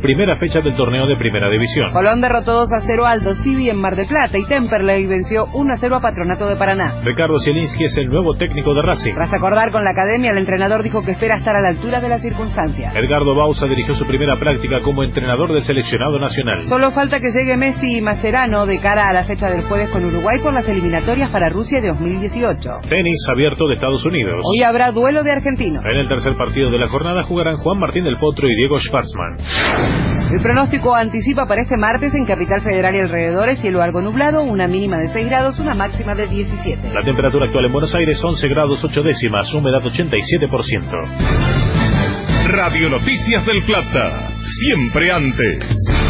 primera fecha del torneo de Primera División. Colón derrotó 2-0 a Aldo Civi en Mar del Plata y Temperley venció 1-0 a Patronato de Paraná. Ricardo Zielinski es el nuevo técnico de Racing. Tras acordar con la academia, el entrenador dijo que espera estar a la altura de las circunstancias. Edgardo Bauza dirigió su primera práctica como entrenador del seleccionado nacional. Solo falta que llegue Messi y Mascherano de cara a la fecha del jueves con Uruguay por las eliminatorias para Rusia de 2018. Tenis abierto de Estados Unidos. Hoy habrá duelo de argentinos. En el tercer partido de la jornada jugarán Juan Martín del Potro y Diego Schwartzman. El pronóstico anticipa para este martes en Capital Federal y alrededores cielo algo nublado, una mínima de 6 grados, una máxima de 17. La temperatura actual en Buenos Aires 11 grados 8 décimas, humedad 87%. Radio Noticias del Plata, siempre antes.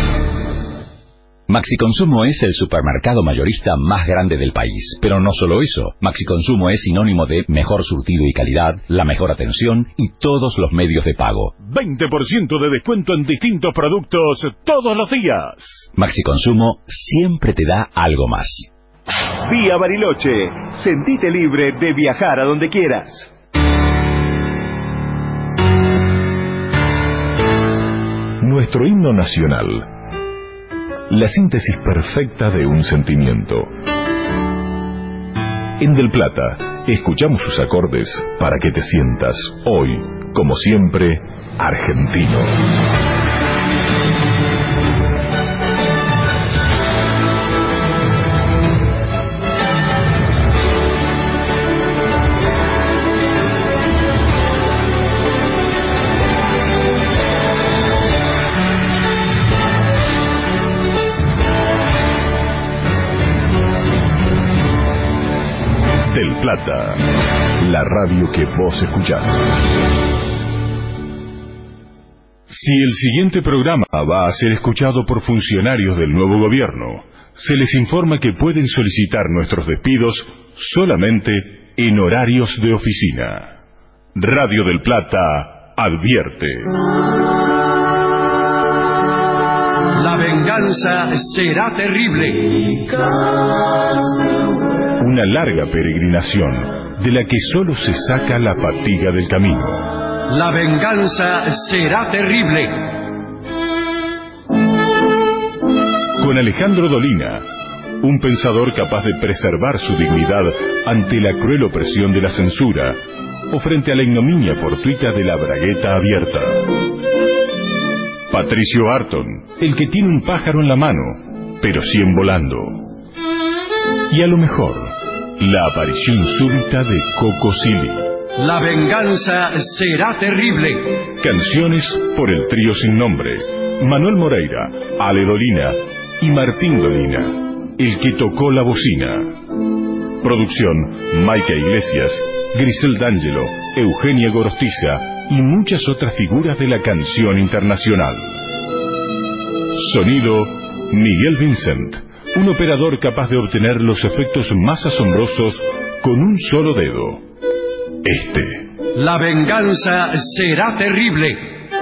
Maxi Consumo es el supermercado mayorista más grande del país. Pero no solo eso, Maxi Consumo es sinónimo de mejor surtido y calidad, la mejor atención y todos los medios de pago. 20% de descuento en distintos productos todos los días. Maxi Consumo siempre te da algo más. Vía Bariloche, sentite libre de viajar a donde quieras. Nuestro himno nacional. La síntesis perfecta de un sentimiento. En Del Plata, escuchamos sus acordes para que te sientas hoy, como siempre, argentino. Plata, la radio que vos escuchás. Si el siguiente programa va a ser escuchado por funcionarios del nuevo gobierno, se les informa que pueden solicitar nuestros despidos solamente en horarios de oficina. Radio del Plata advierte. La venganza será terrible. Una larga peregrinación de la que solo se saca la fatiga del camino. La venganza será terrible. Con Alejandro Dolina, un pensador capaz de preservar su dignidad ante la cruel opresión de la censura o frente a la ignominia fortuita de la bragueta abierta. Patricio Barton, el que tiene un pájaro en la mano, pero 100 volando. Y a lo mejor, la aparición súbita de Coco Silly. La venganza será terrible. Canciones por el trío sin nombre, Manuel Moreira, Ale Dolina y Martín Dolina, el que tocó la bocina. Producción, Maica Iglesias, Grisel D'Angelo, Eugenia Gorostiza y muchas otras figuras de la canción internacional. Sonido, Miguel Vincent, un operador capaz de obtener los efectos más asombrosos con un solo dedo. La venganza será terrible.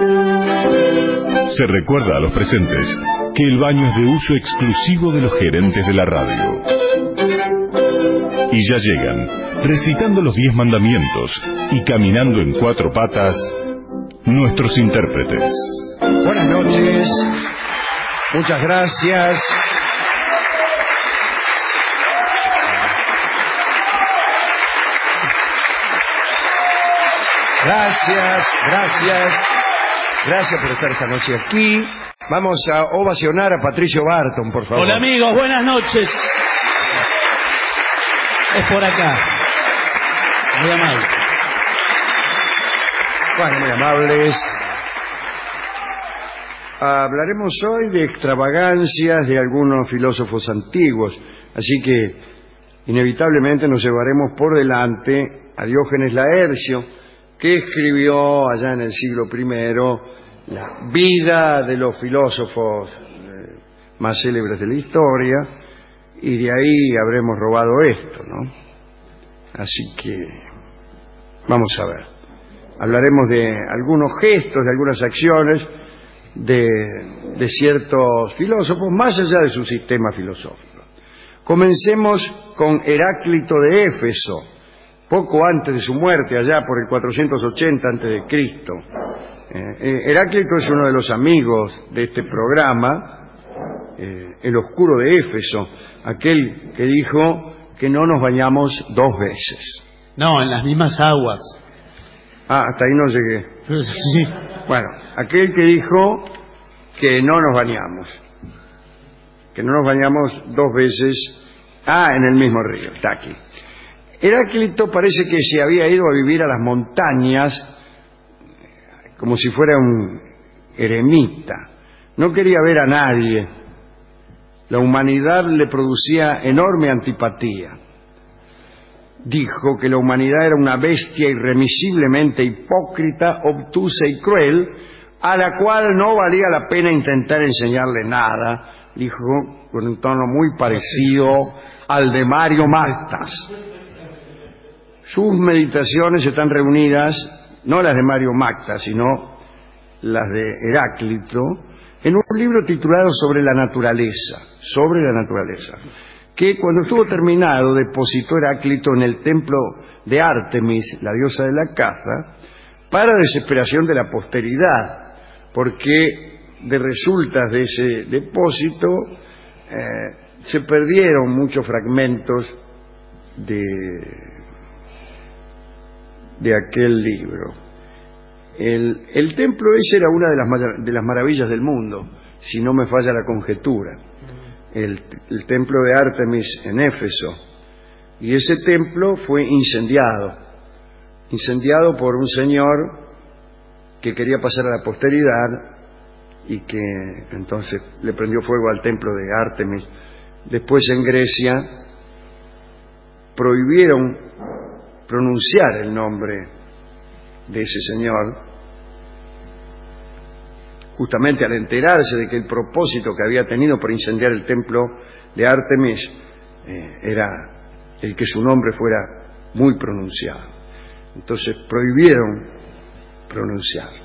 Se recuerda a los presentes que el baño es de uso exclusivo de los gerentes de la radio. Y ya llegan, recitando los 10 mandamientos y caminando en 4 patas, nuestros intérpretes. Buenas noches, muchas gracias. Gracias por estar esta noche aquí. Vamos a ovacionar a Patricio Barton, por favor. Hola amigos, buenas noches. Es por acá. Muy amable. Bueno, muy amables. Hablaremos hoy de extravagancias de algunos filósofos antiguos, así que inevitablemente nos llevaremos por delante a Diógenes Laercio, que escribió allá en el siglo I la vida de los filósofos más célebres de la historia, y de ahí habremos robado esto, ¿no? Así que vamos a ver. Hablaremos de algunos gestos, de algunas acciones de ciertos filósofos, más allá de su sistema filosófico. Comencemos con Heráclito de Éfeso, poco antes de su muerte, allá por el 480 a.C., Heráclito es uno de los amigos de este programa, el oscuro de Éfeso, aquel que dijo que no nos bañamos 2 veces. No, en las mismas aguas. Ah, hasta ahí no llegué. Sí. Bueno, aquel que dijo que no nos bañamos. Que no nos bañamos 2 veces. Ah, en el mismo río, está aquí. Heráclito parece que se había ido a vivir a las montañas como si fuera un eremita. No quería ver a nadie. La humanidad le producía enorme antipatía. Dijo que la humanidad era una bestia irremisiblemente hipócrita, obtusa y cruel, a la cual no valía la pena intentar enseñarle nada, dijo con un tono muy parecido al de Mario Mactas. Sus meditaciones están reunidas, no las de Mario Mactas, sino las de Heráclito, en un libro titulado Sobre la naturaleza, que cuando estuvo terminado depositó Heráclito en el templo de Artemis, la diosa de la caza, para desesperación de la posteridad, porque de resultas de ese depósito se perdieron muchos fragmentos de aquel libro. El templo ese era una de las maravillas del mundo, si no me falla la conjetura. El templo de Artemis en Éfeso. Y ese templo fue incendiado por un señor que quería pasar a la posteridad y que entonces le prendió fuego al templo de Artemis. Después en Grecia prohibieron pronunciar el nombre de ese señor, justamente al enterarse de que el propósito que había tenido para incendiar el templo de Artemis era el que su nombre fuera muy pronunciado. Entonces prohibieron pronunciarlo.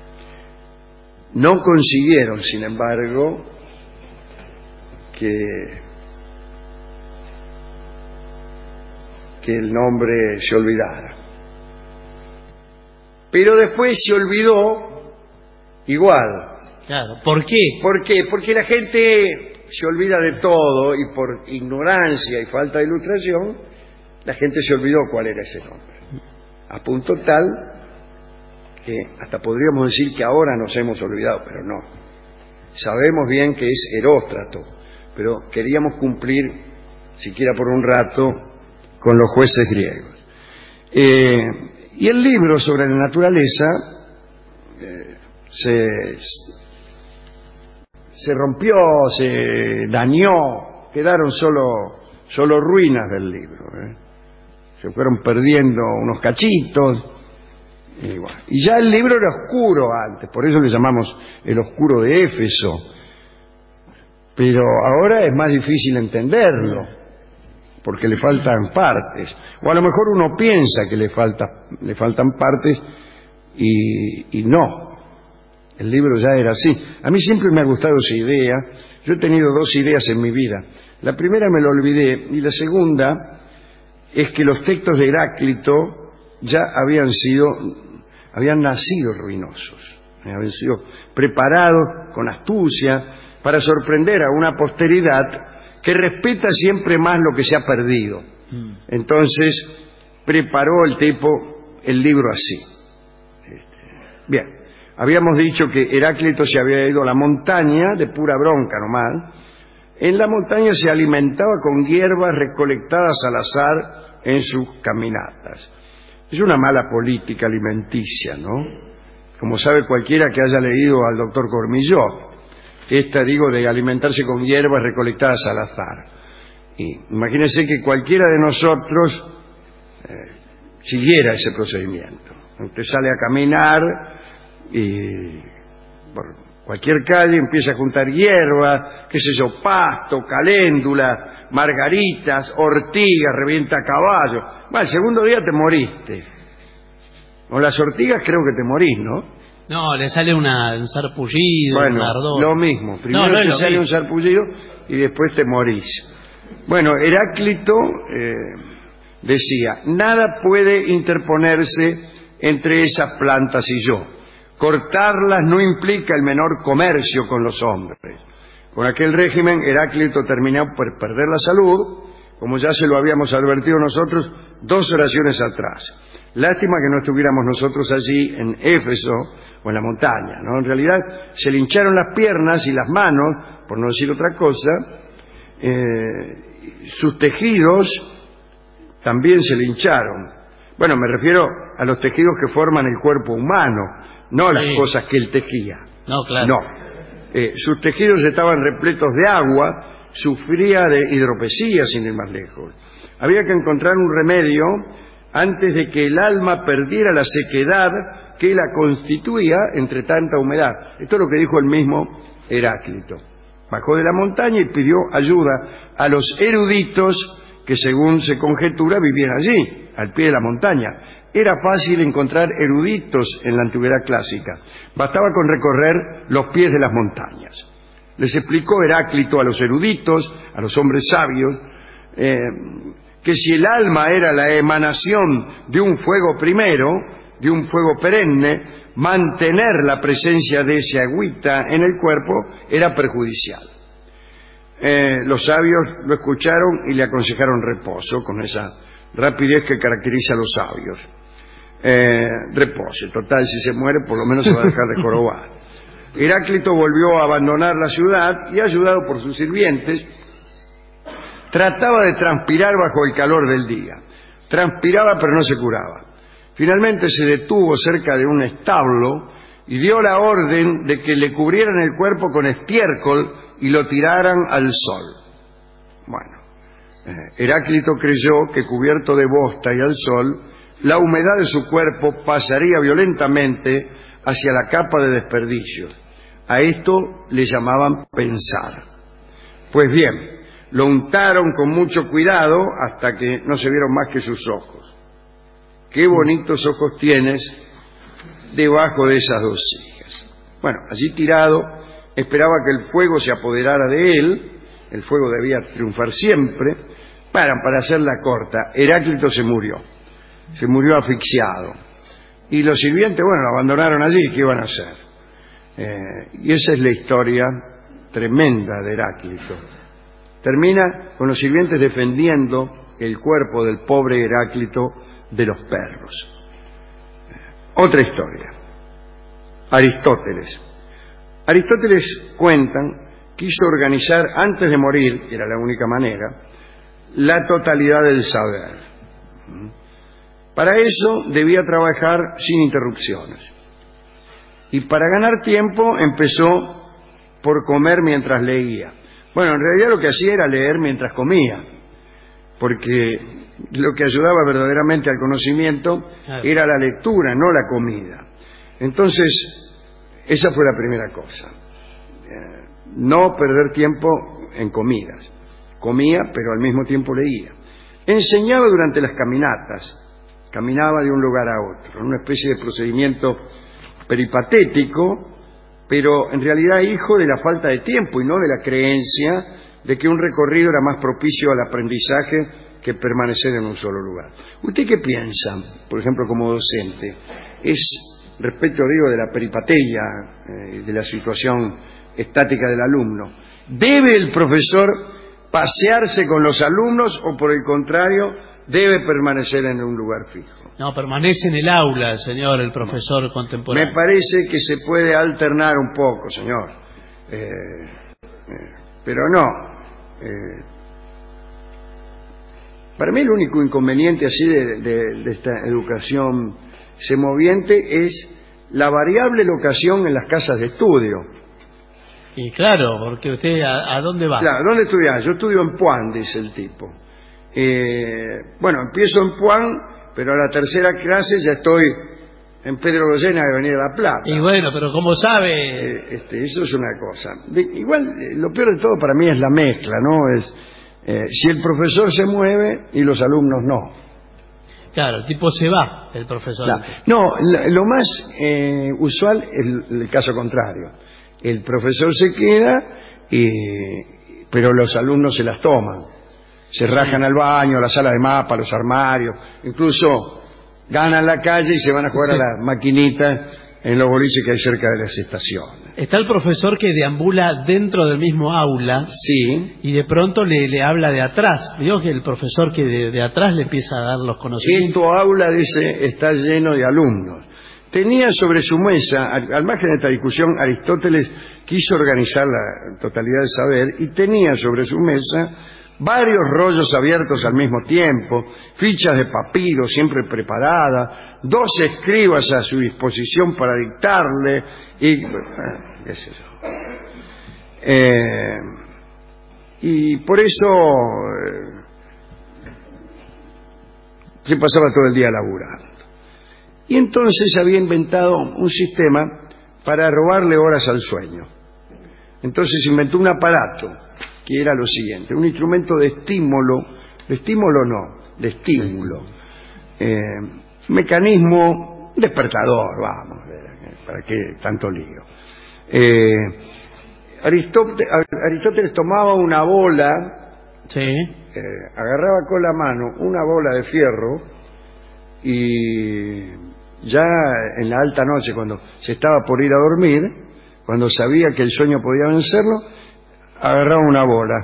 No consiguieron, sin embargo, que el nombre se olvidara. Pero después se olvidó igual. Claro, ¿por qué? ¿Por qué? Porque la gente se olvida de todo y por ignorancia y falta de ilustración, la gente se olvidó cuál era ese nombre. A punto tal que hasta podríamos decir que ahora nos hemos olvidado, pero no. Sabemos bien que es Eróstrato, pero queríamos cumplir, siquiera por un rato, con los jueces griegos. Y el libro sobre la naturaleza se rompió, se dañó, quedaron solo ruinas del libro. Se fueron perdiendo unos cachitos. Y ya el libro era oscuro antes, por eso le llamamos el oscuro de Éfeso. Pero ahora es más difícil entenderlo, porque le faltan partes. O a lo mejor uno piensa que le faltan partes y no. El libro ya era así. A mí siempre me ha gustado esa idea. Yo he tenido 2 ideas en mi vida. La primera me la olvidé y la segunda es que los textos de Heráclito ya habían nacido ruinosos, habían sido preparados con astucia para sorprender a una posteridad que respeta siempre más lo que se ha perdido. Entonces preparó el tipo el libro así. Bien, habíamos dicho que Heráclito se había ido a la montaña de pura bronca nomás. En la montaña se alimentaba con hierbas recolectadas al azar en sus caminatas. Es una mala política alimenticia, ¿no? Como sabe cualquiera que haya leído al doctor Cormillot. De alimentarse con hierbas recolectadas al azar. Y imagínense que cualquiera de nosotros siguiera ese procedimiento. Usted sale a caminar y por cualquier calle empieza a juntar hierbas, qué sé yo, pasto, caléndula, margaritas, ortigas, revienta caballo. Bueno, el segundo día te moriste. Con las ortigas creo que te morís, ¿no? No, le sale un sarpullido, bueno, un ardor. Lo mismo. Primero te sale un sarpullido y después te morís. Bueno, Heráclito decía, nada puede interponerse entre esas plantas y yo. cortarlas no implica el menor comercio con los hombres. Con aquel régimen, Heráclito terminó por perder la salud, como ya se lo habíamos advertido nosotros 2 oraciones atrás. Lástima que no estuviéramos nosotros allí en Éfeso o en la montaña, ¿no? En realidad se le hincharon las piernas y las manos, por no decir otra cosa. Sus tejidos también se le hincharon. Bueno, me refiero a los tejidos que forman el cuerpo humano, no a las cosas que él tejía. No, claro. No. Sus tejidos estaban repletos de agua, sufría de hidropesía, sin ir más lejos. Había que encontrar un remedio antes de que el alma perdiera la sequedad que la constituía entre tanta humedad. Esto es lo que dijo el mismo Heráclito. Bajó de la montaña y pidió ayuda a los eruditos que, según se conjetura, vivían allí, al pie de la montaña. Era fácil encontrar eruditos en la antigüedad clásica. Bastaba con recorrer los pies de las montañas. Les explicó Heráclito a los eruditos, a los hombres sabios, que si el alma era la emanación de un fuego primero, de un fuego perenne, mantener la presencia de ese agüita en el cuerpo era perjudicial. Los sabios lo escucharon y le aconsejaron reposo, con esa rapidez que caracteriza a los sabios. Repose, total, si se muere por lo menos se va a dejar de jorobar. Heráclito volvió a abandonar la ciudad y, ayudado por sus sirvientes, trataba de transpirar bajo el calor del día. Transpiraba pero no se curaba. Finalmente se detuvo cerca de un establo y dio la orden de que le cubrieran el cuerpo con estiércol y lo tiraran al sol. Bueno, Heráclito creyó que, cubierto de bosta y al sol, la humedad de su cuerpo pasaría violentamente hacia la capa de desperdicios. A esto le llamaban pensar. Pues bien, lo untaron con mucho cuidado hasta que no se vieron más que sus ojos. Qué bonitos ojos tienes debajo de esas 2 cejas. Bueno, allí tirado, esperaba que el fuego se apoderara de él. El fuego debía triunfar siempre. Para hacerla corta, Heráclito se murió asfixiado. Y los sirvientes, bueno, lo abandonaron allí. ¿Qué iban a hacer? Y esa es la historia tremenda de Heráclito. Termina con los sirvientes defendiendo el cuerpo del pobre Heráclito de los perros. Otra historia. Aristóteles, cuentan, quiso organizar antes de morir, que era la única manera, la totalidad del saber. Para eso debía trabajar sin interrupciones. Y para ganar tiempo empezó por comer mientras leía. Bueno, en realidad lo que hacía era leer mientras comía, porque lo que ayudaba verdaderamente al conocimiento era la lectura, no la comida. Entonces, esa fue la primera cosa. No perder tiempo en comidas. Comía, pero al mismo tiempo leía. Enseñaba durante las caminatas. Caminaba de un lugar a otro, una especie de procedimiento peripatético, pero en realidad hijo de la falta de tiempo y no de la creencia de que un recorrido era más propicio al aprendizaje que permanecer en un solo lugar. ¿Usted qué piensa, por ejemplo, como docente? Es respecto, digo, de la peripateia, de la situación estática del alumno. ¿Debe el profesor pasearse con los alumnos o, por el contrario, debe permanecer en un lugar fijo? No, permanece en el aula, señor, el profesor contemporáneo. Me parece que se puede alternar un poco, señor. Pero no. Para mí el único inconveniente así de esta educación semoviente es la variable locación en las casas de estudio. Y claro, porque usted, ¿a dónde va? Claro, ¿dónde estudia? Yo estudio en Puan, dice el tipo. Bueno, empiezo en Puan, pero a la tercera clase ya estoy en Pedro Goyena de Avenida La Plata. Y bueno, pero ¿cómo sabe? Eso es una cosa. Igual, lo peor de todo para mí es la mezcla, ¿no? Es si el profesor se mueve y los alumnos no. Claro, el tipo se va, el profesor. Claro. No, lo más usual es el caso contrario. El profesor se queda, pero los alumnos se las toman. Se rajan al baño, a la sala de mapa, a los armarios, incluso ganan la calle y se van a jugar a las maquinitas en los boliches que hay cerca de las estaciones. Está el profesor que deambula dentro del mismo aula. Sí. Y de pronto le habla de atrás. Digo que el profesor que de atrás le empieza a dar los conocimientos. Tu aula, dice, está lleno de alumnos. Tenía sobre su mesa, al margen de esta discusión, Aristóteles quiso organizar la totalidad del saber y tenía sobre su mesa varios rollos abiertos al mismo tiempo, fichas de papiro siempre preparadas, 2 escribas a su disposición para dictarle y qué es eso. Y por eso se pasaba todo el día laburando. Y entonces había inventado un sistema para robarle horas al sueño. Entonces inventó un aparato que era lo siguiente: un instrumento de estímulo, de estímulo, mecanismo despertador, vamos, para qué tanto lío. Aristóteles tomaba una bola, sí, agarraba con la mano una bola de fierro y ya en la alta noche, cuando se estaba por ir a dormir, cuando sabía que el sueño podía vencerlo, agarraba una bola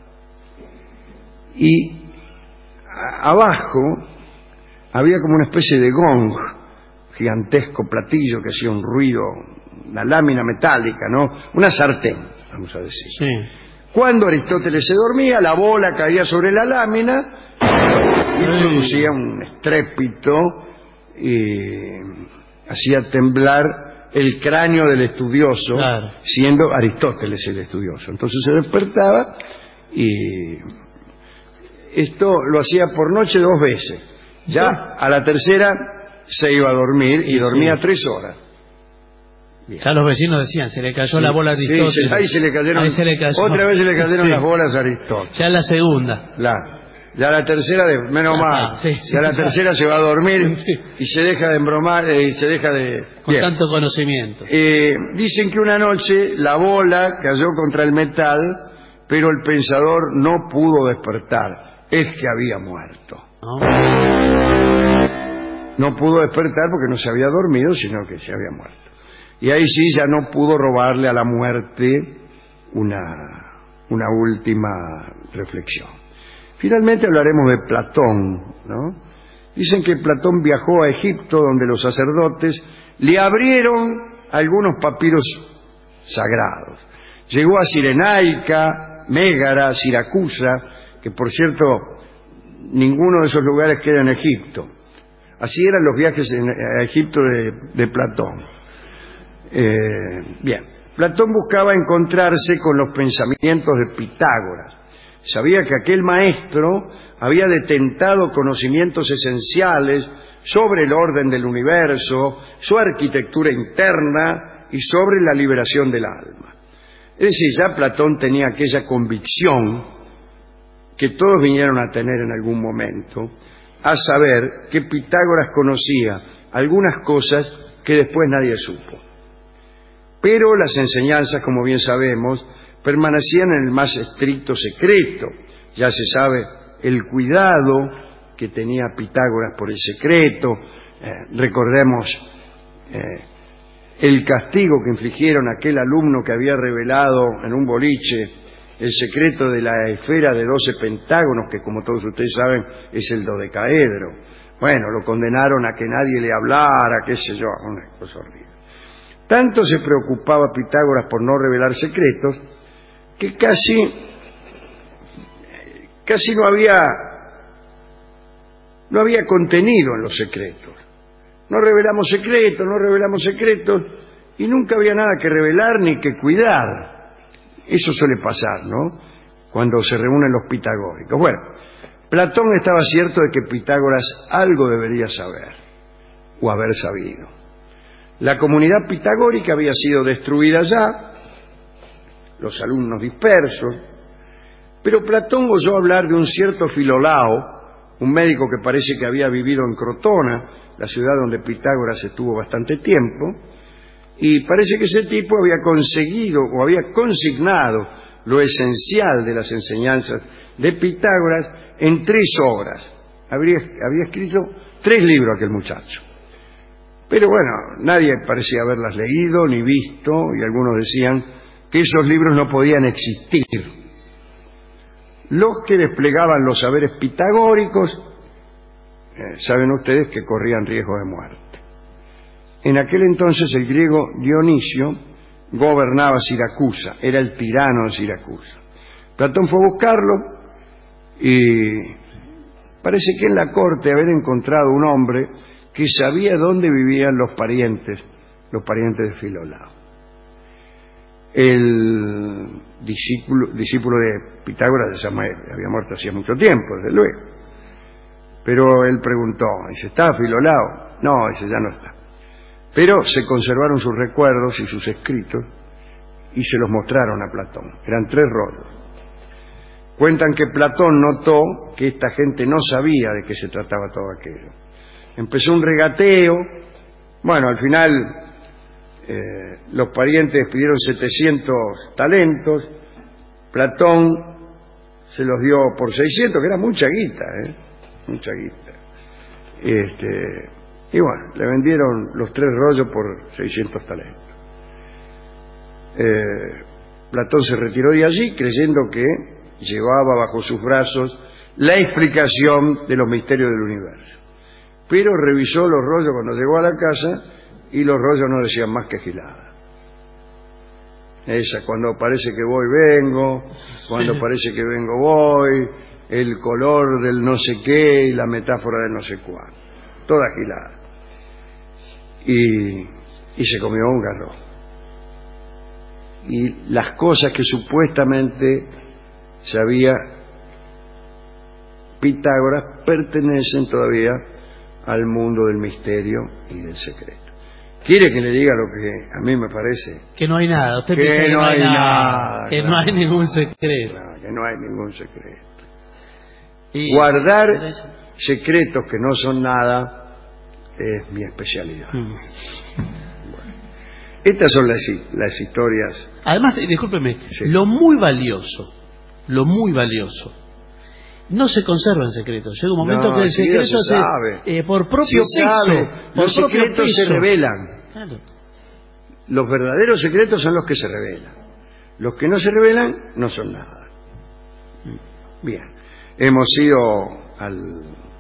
y abajo había como una especie de gong, gigantesco platillo que hacía un ruido, una lámina metálica, ¿no? Una sartén, vamos a decir. Sí. Cuando Aristóteles se dormía, la bola caía sobre la lámina y producía un estrépito y hacía temblar el cráneo del estudioso, claro, siendo Aristóteles el estudioso. Entonces se despertaba y esto lo hacía por noche 2 veces. Ya a la tercera se iba a dormir y dormía 3 horas. Bien. Ya los vecinos decían, se le cayó la bola a Aristóteles. Sí, ahí se le cayeron, otra vez se le cayeron las bolas a Aristóteles. Ya la segunda. Ya la tercera, menos mal. Ya la tercera se va a dormir y se deja de embromar y se deja de... Con tanto conocimiento. Dicen que una noche la bola cayó contra el metal, pero el pensador no pudo despertar. Es que había muerto. No pudo despertar porque no se había dormido, sino que se había muerto. Y ahí sí ya no pudo robarle a la muerte una última reflexión. Finalmente hablaremos de Platón, ¿no? Dicen que Platón viajó a Egipto, donde los sacerdotes le abrieron algunos papiros sagrados. Llegó a Cirenaica, Mégara, Siracusa, que por cierto ninguno de esos lugares queda en Egipto. Así eran los viajes a Egipto de Platón. Bien, Platón buscaba encontrarse con los pensamientos de Pitágoras. Sabía que aquel maestro había detentado conocimientos esenciales sobre el orden del universo, su arquitectura interna y sobre la liberación del alma. Es decir, ya Platón tenía aquella convicción que todos vinieron a tener en algún momento, a saber que Pitágoras conocía algunas cosas que después nadie supo. Pero las enseñanzas, como bien sabemos, permanecían en el más estricto secreto. Ya se sabe el cuidado que tenía Pitágoras por el secreto. Recordemos el castigo que infligieron a aquel alumno que había revelado en un boliche el secreto de la esfera de 12 pentágonos, que como todos ustedes saben es el dodecaedro. Bueno, lo condenaron a que nadie le hablara, qué sé yo, una cosa horrible. Tanto se preocupaba Pitágoras por no revelar secretos que casi no había contenido en los secretos. No revelamos secretos y nunca había nada que revelar ni que cuidar. Eso suele pasar, ¿no?, cuando se reúnen los pitagóricos. Bueno, Platón estaba cierto de que Pitágoras algo debería saber o haber sabido. La comunidad pitagórica había sido destruida ya, los alumnos dispersos, pero Platón oyó hablar de un cierto Filolao, un médico que parece que había vivido en Crotona, la ciudad donde Pitágoras estuvo bastante tiempo, y parece que ese tipo había conseguido o había consignado lo esencial de las enseñanzas de Pitágoras en 3 obras. Había escrito 3 libros aquel muchacho. Pero bueno, nadie parecía haberlas leído ni visto, y algunos decían que esos libros no podían existir. Los que desplegaban los saberes pitagóricos, saben ustedes que corrían riesgo de muerte. En aquel entonces el griego Dionisio gobernaba Siracusa, era el tirano de Siracusa. Platón fue a buscarlo y parece que en la corte haber encontrado un hombre que sabía dónde vivían los parientes de Filolao. El discípulo de Pitágoras había muerto hacía mucho tiempo, desde luego. Pero él preguntó, dice, ¿está Filolao? No, ese ya no está. Pero se conservaron sus recuerdos y sus escritos y se los mostraron a Platón. Eran 3 rollos. Cuentan que Platón notó que esta gente no sabía de qué se trataba todo aquello. Empezó un regateo. Bueno, al final los parientes pidieron 700 talentos. Platón se los dio por 600, que era mucha guita, mucha guita. Y bueno, le vendieron los 3 rollos por 600 talentos. Platón se retiró de allí creyendo que llevaba bajo sus brazos la explicación de los misterios del universo. Pero revisó los rollos cuando llegó a la casa y los rollos no decían más que gilada. Esa, cuando parece que voy, vengo, cuando parece que vengo, voy, el color del no sé qué y la metáfora del no sé cuánto. Toda gilada. Y se comió un garrón. Y las cosas que supuestamente sabía Pitágoras pertenecen todavía al mundo del misterio y del secreto. ¿Quiere que le diga lo que a mí me parece? Que no hay nada. Usted piensa que no hay nada. Que no hay ningún secreto. Claro, que no hay ningún secreto. Y guardar secretos que no son nada es mi especialidad. Bueno, estas son las historias. Además, discúlpeme, sí. Lo muy valioso, no se conserva en secreto. Llega un momento que el secreto por propio peso. Los secretos se revelan. Claro. Los verdaderos secretos son los que se revelan. Los que no se revelan no son nada. Bien. Hemos ido al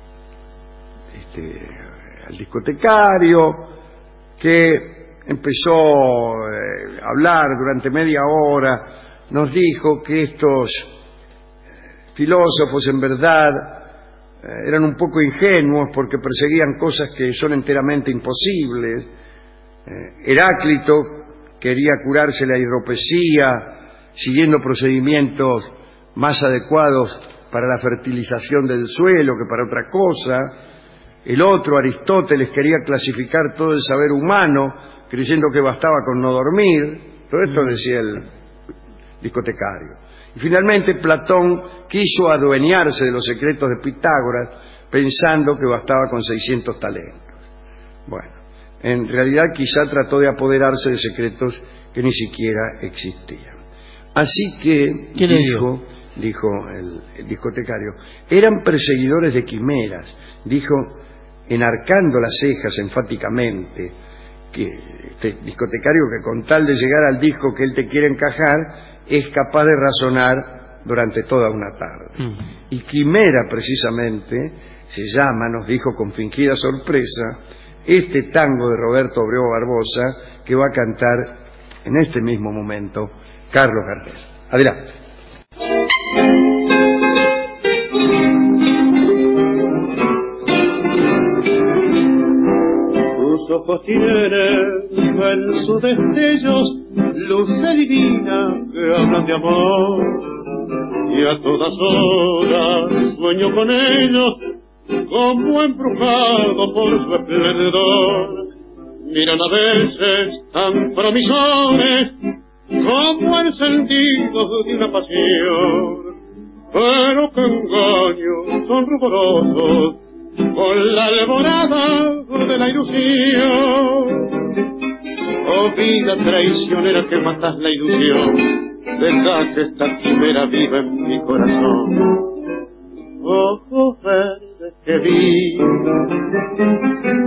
discotecario que empezó a hablar durante media hora. Nos dijo que estos filósofos en verdad eran un poco ingenuos porque perseguían cosas que son enteramente imposibles. Heráclito quería curarse la hidropesía siguiendo procedimientos más adecuados para la fertilización del suelo que para otra cosa. El otro, Aristóteles, quería clasificar todo el saber humano creyendo que bastaba con no dormir. Todo esto decía el discotecario. Y finalmente Platón quiso adueñarse de los secretos de Pitágoras pensando que bastaba con 600 talentos. Bueno, en realidad quizá trató de apoderarse de secretos que ni siquiera existían. Así que, dijo el discotecario, eran perseguidores de quimeras, dijo, enarcando las cejas enfáticamente, que este discotecario que con tal de llegar al disco que él te quiere encajar, es capaz de razonar durante toda una tarde. Y quimera, precisamente, se llama, nos dijo con fingida sorpresa, este tango de Roberto Abreu Barbosa, que va a cantar en este mismo momento Carlos Gardel. Adelante. Tus ojos tienen en sus destellos luz divina que hablan de amor, y a todas horas sueño con ellos como embrujado por su esplendor. Miran a veces tan promisores como encendidos de una pasión, pero que engaños son ruborosos con la alborada de la ilusión. Oh vida traicionera que matas la ilusión, deja que esta quimera viva en mi corazón. Ojos verdes que vi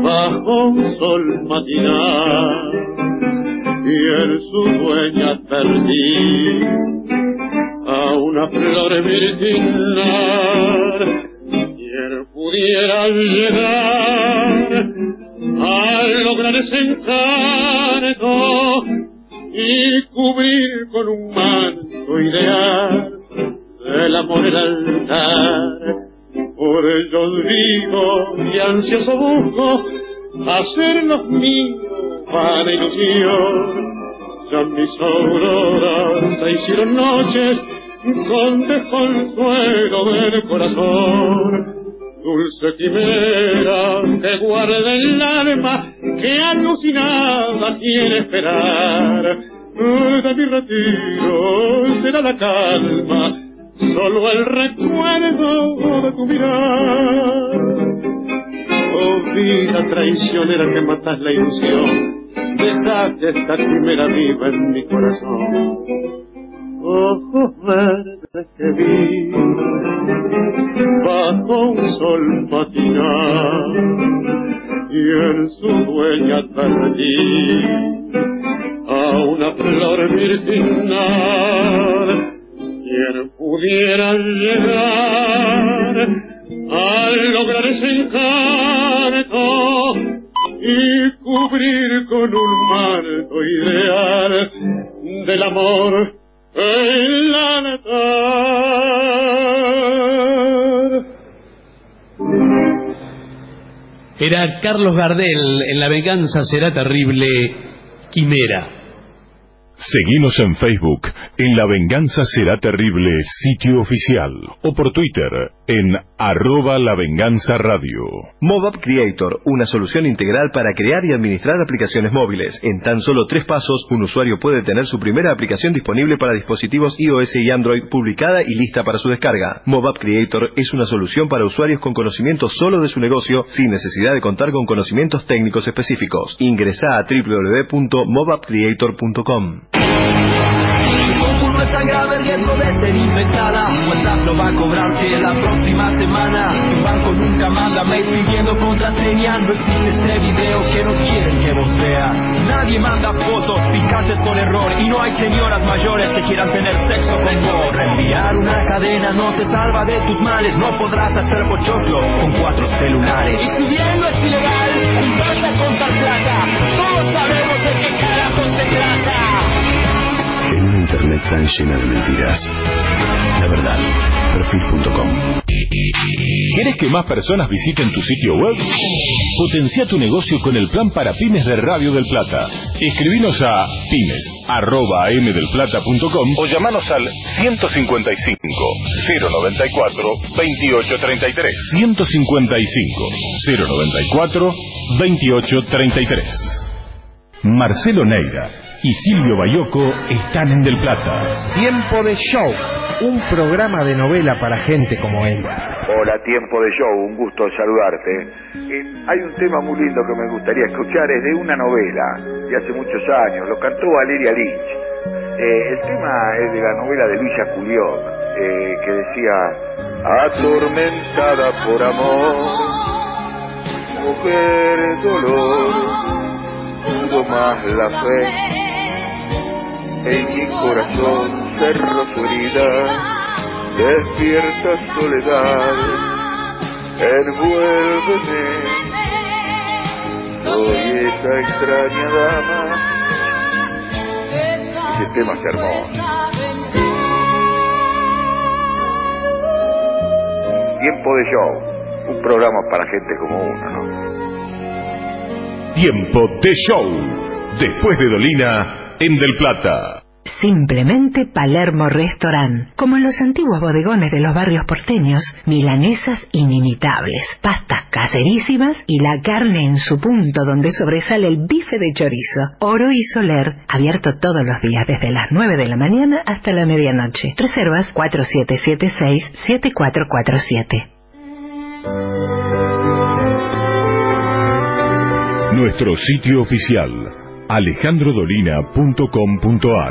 bajo un sol matinal, y en su dueña perdí a una flor virginal. Quien pudiera llegar a lograr ese encanto y cubrir con un manto ideal del amor el altar. Por ello vivo y ansioso busco hacer los míos para ilusión. Ya mis auroras se hicieron noches con desconsuelo del corazón. Dulce quimera que guarda el alma, que alucinada quiere esperar. De mi retiro será la calma, solo el recuerdo de tu mirar. Oh vida traicionera que matas la ilusión, deja que esta quimera viva en mi corazón. Ojos verdes que vi bajo un sol matinal, y en su dueña perdí a una flor virginal. Quien pudiera llegar a lograr ese encanto y cubrir con un manto ideal del amor el altar. Era Carlos Gardel en La venganza será terrible, Quimera. Seguinos en Facebook, en La Venganza Será Terrible, sitio oficial, o por Twitter, en @LaVenganzaRadio. MobApp Creator, una solución integral para crear y administrar aplicaciones móviles. En tan solo 3 pasos, un usuario puede tener su primera aplicación disponible para dispositivos iOS y Android, publicada y lista para su descarga. MobApp Creator es una solución para usuarios con conocimiento solo de su negocio, sin necesidad de contar con conocimientos técnicos específicos. Ingresá a www.mobappcreator.com. No es tan grave el riesgo de ser infectada. WhatsApp lo va a cobrarte la próxima semana. Tu banco nunca manda mail pidiendo contraseña. No existe ese video que no quieren que vos veas. Nadie manda fotos picantes por error, y no hay señoras mayores que quieran tener sexo con vos. Reenviar una cadena no te salva de tus males. No podrás hacer pochoclo con 4 celulares. Y si bien no es ilegal, vas a contar plata. Todos sabemos de qué carajo se trata. En una internet tan llena de mentiras. La verdad, perfil.com. ¿Querés que más personas visiten tu sitio web? Potencia tu negocio con el plan para pymes de Radio del Plata. Escribinos a pymes@amdelplata.com o llamanos al 155 094 2833. 155 094 2833. Marcelo Neira y Silvio Bayoco están en Del Plata. Tiempo de Show, un programa de novela para gente como él. Hola, Tiempo de Show, un gusto saludarte. Hay un tema muy lindo que me gustaría escuchar, es de una novela de hace muchos años, lo cantó Valeria Lynch. El tema es de la novela de Luisa Julión, que decía: atormentada por amor, mujer dolor, pudo más la fe. En mi corazón cerró su herida, despierta soledad, envuélveme, soy esa extraña dama. Ese tema es hermoso. Tiempo de Show, un programa para gente como uno, ¿no? Tiempo de Show, después de Dolina, en Del Plata. Simplemente Palermo Restaurant. Como en los antiguos bodegones de los barrios porteños, milanesas inimitables, pastas caserísimas y la carne en su punto donde sobresale el bife de chorizo. Oro y Soler, abierto todos los días desde las 9 de la mañana hasta la medianoche. Reservas 4776-7447. Nuestro sitio oficial, alejandrodolina.com.ar.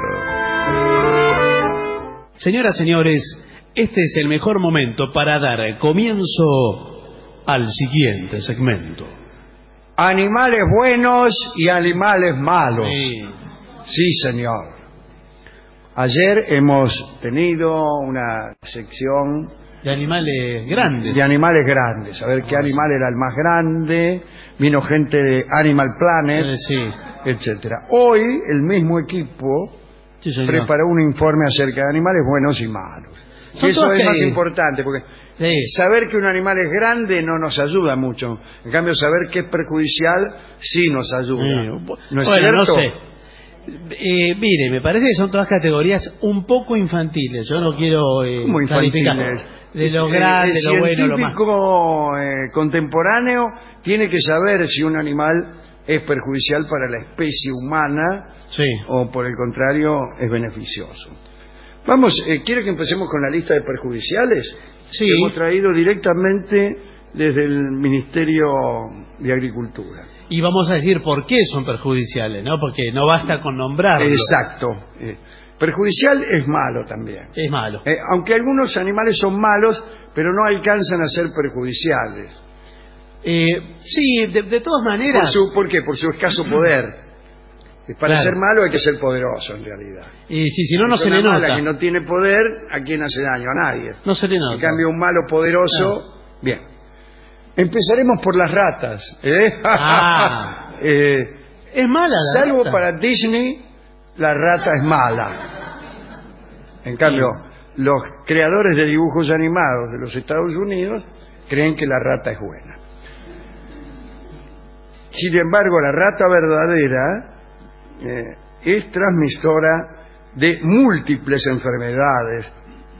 Señoras, señores, este es el mejor momento para dar comienzo al siguiente segmento. animales buenos y animales malos. Sí. Sí, señor. Ayer hemos tenido una sección de animales grandes. De animales grandes. A ver qué animal era el más grande. Vino gente de Animal Planet, etcétera. Hoy el mismo equipo preparó un informe acerca de animales buenos y malos. Y eso es más importante, porque saber que un animal es grande no nos ayuda mucho. En cambio, saber que es perjudicial sí nos ayuda. ¿No es cierto? No sé. Mire, me parece que son todas categorías un poco infantiles. Yo no quiero ¿Cómo calificar de lo grande, de lo bueno, lo más. El científico contemporáneo tiene que saber si un animal es perjudicial para la especie humana o por el contrario es beneficioso. Vamos, ¿quiere que empecemos con la lista de perjudiciales? Sí. Que hemos traído directamente desde el Ministerio de Agricultura. Y vamos a decir por qué son perjudiciales, ¿no? Porque no basta con nombrarlos. Exacto. Perjudicial es malo también. Es malo. Aunque algunos animales son malos, pero no alcanzan a ser perjudiciales. Sí, de todas maneras. ¿Por qué? Por su escaso poder. Para ser malo hay que ser poderoso, en realidad. Y si no se le nota. Mala que no tiene poder, ¿a quién hace daño? A nadie. No se le nota. En cambio, un malo poderoso, bien. Empezaremos por las ratas. Es mala la salvo rata. Para Disney, la rata es mala. En cambio, los creadores de dibujos animados de los Estados Unidos creen que la rata es buena. Sin embargo, la rata verdadera es transmisora de múltiples enfermedades.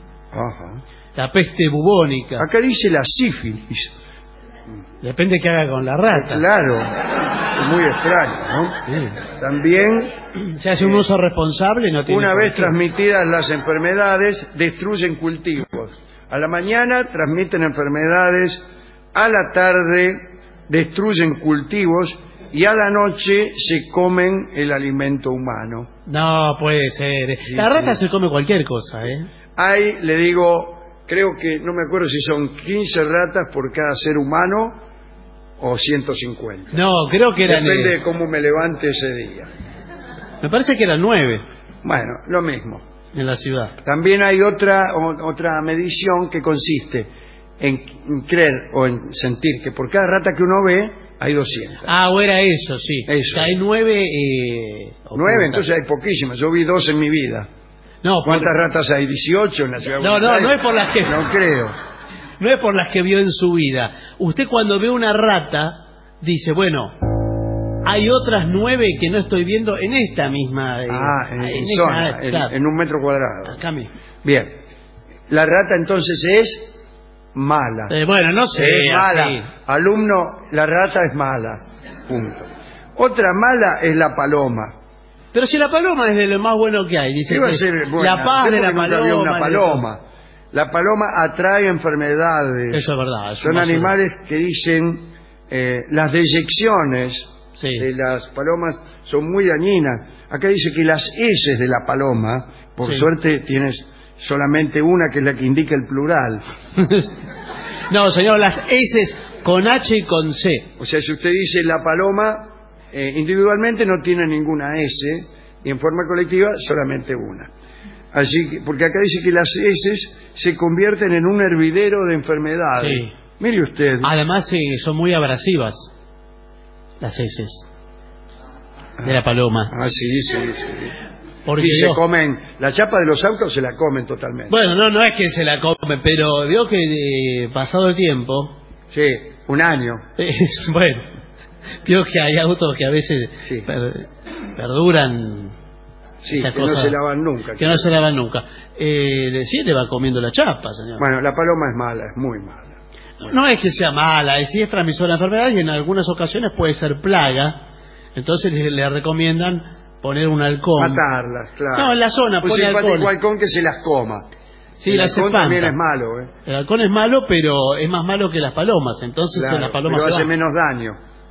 La peste bubónica. Acá dice la sífilis. Depende qué haga con la rata. Claro, es muy extraño, ¿no? También se hace un uso responsable, no tiene. Una vez transmitidas las enfermedades, destruyen cultivos. A la mañana transmiten enfermedades, a la tarde destruyen cultivos y a la noche se comen el alimento humano. No puede ser. La rata se come cualquier cosa, Hay, le digo, creo que, no me acuerdo si son 15 ratas por cada ser humano o 150. No, creo que eran... Depende de cómo me levante ese día. Me parece que eran 9. Bueno, lo mismo. En la ciudad. También hay otra medición que consiste en creer o en sentir que por cada rata que uno ve hay 200. O era eso, sí. Eso. Que hay 9... 9, entonces hay poquísimas. Yo vi 2 en mi vida. No, ¿cuántas ratas hay? 18 en la ciudad de Buenos Aires. No es por las que... No creo. No es por las que vio en su vida. Usted cuando ve una rata, dice, bueno, hay otras 9 que no estoy viendo en esta misma... en zona, claro. En 1 metro cuadrado. Acá mismo. Bien. La rata entonces es mala. Bueno, no sé. Es mala. Alumno, la rata es mala. Punto. Otra mala es la paloma. Pero si la paloma es de lo más bueno que hay, dice que la paz de la paloma. Una paloma. La paloma atrae enfermedades. Eso es verdad. Son animales que dicen las deyecciones de las palomas son muy dañinas. Acá dice que las heces de la paloma, por suerte tienes solamente una que es la que indica el plural. No, señor, las heces con H y con C. O sea, si usted dice la paloma, individualmente no tiene ninguna S y en forma colectiva solamente una. Así que, porque acá dice que las heces se convierten en un hervidero de enfermedades. Sí. Mire usted. Además son muy abrasivas las heces de la paloma. Sí. Porque y se comen, la chapa de los autos se la comen totalmente. Bueno, no es que se la comen, pero digo que pasado el tiempo... Sí, un año. Bueno, digo que hay autos que a veces perduran... Sí, que no se lavan nunca. Que no se lavan nunca. Le va comiendo la chapa, señor. Bueno, la paloma es mala, es muy mala. No es que sea mala, es transmisora de enfermedades y en algunas ocasiones puede ser plaga. Entonces le recomiendan poner un halcón. Matarlas, claro. No, en la zona pues pone halcón. Un halcón que se las coma. Sí, el las halcón espanta. También es malo, El halcón es malo, pero es más malo que las palomas. Entonces claro, las palomas pero hace menos daño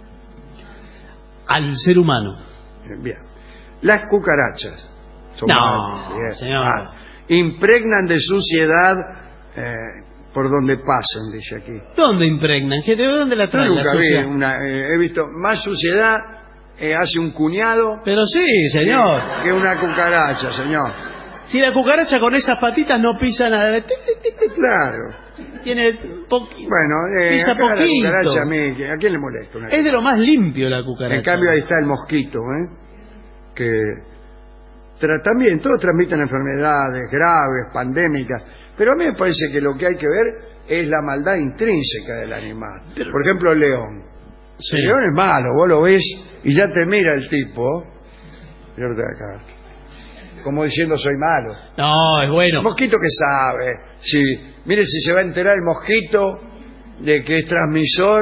al ser humano. Bien. Las cucarachas son malas, señor. impregnan de suciedad por donde pasan, dice aquí. ¿Dónde impregnan? ¿De dónde la traen? Yo nunca la vi suciedad? he visto más suciedad hace un cuñado. Pero sí, señor. Que una cucaracha, señor. Si la cucaracha con esas patitas no pisa nada. Claro. Tiene pisa acá poquito. La cucaracha, ¿a quién le molesta? Es de lo más limpio la cucaracha. En cambio ahí está el mosquito, que también todos transmiten enfermedades graves, pandémicas, pero a mí me parece que lo que hay que ver es la maldad intrínseca del animal. Por ejemplo, el león. Sí. El león es malo, vos lo ves y ya te mira el tipo, acá, como diciendo soy malo. No, es bueno. El mosquito que sabe. Mire si se va a enterar el mosquito de que es transmisor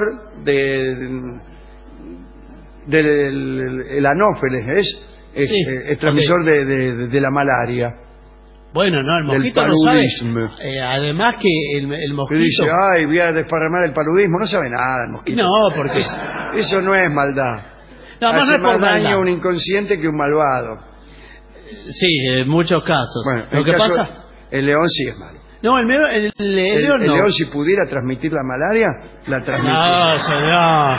del anófeles, es transmisor de la malaria. Bueno, no, el mosquito no sabe. Además que el mosquito... Que dice, ay, voy a desparramar el paludismo. No sabe nada el mosquito. No, porque... Eso no es maldad. No, hace no es más por daño maldad. a un inconsciente que un malvado. Sí, en muchos casos. Bueno, lo que pasa... El león sí es malo. No, el león no. El león, si pudiera transmitir la malaria, la transmite. No, señor.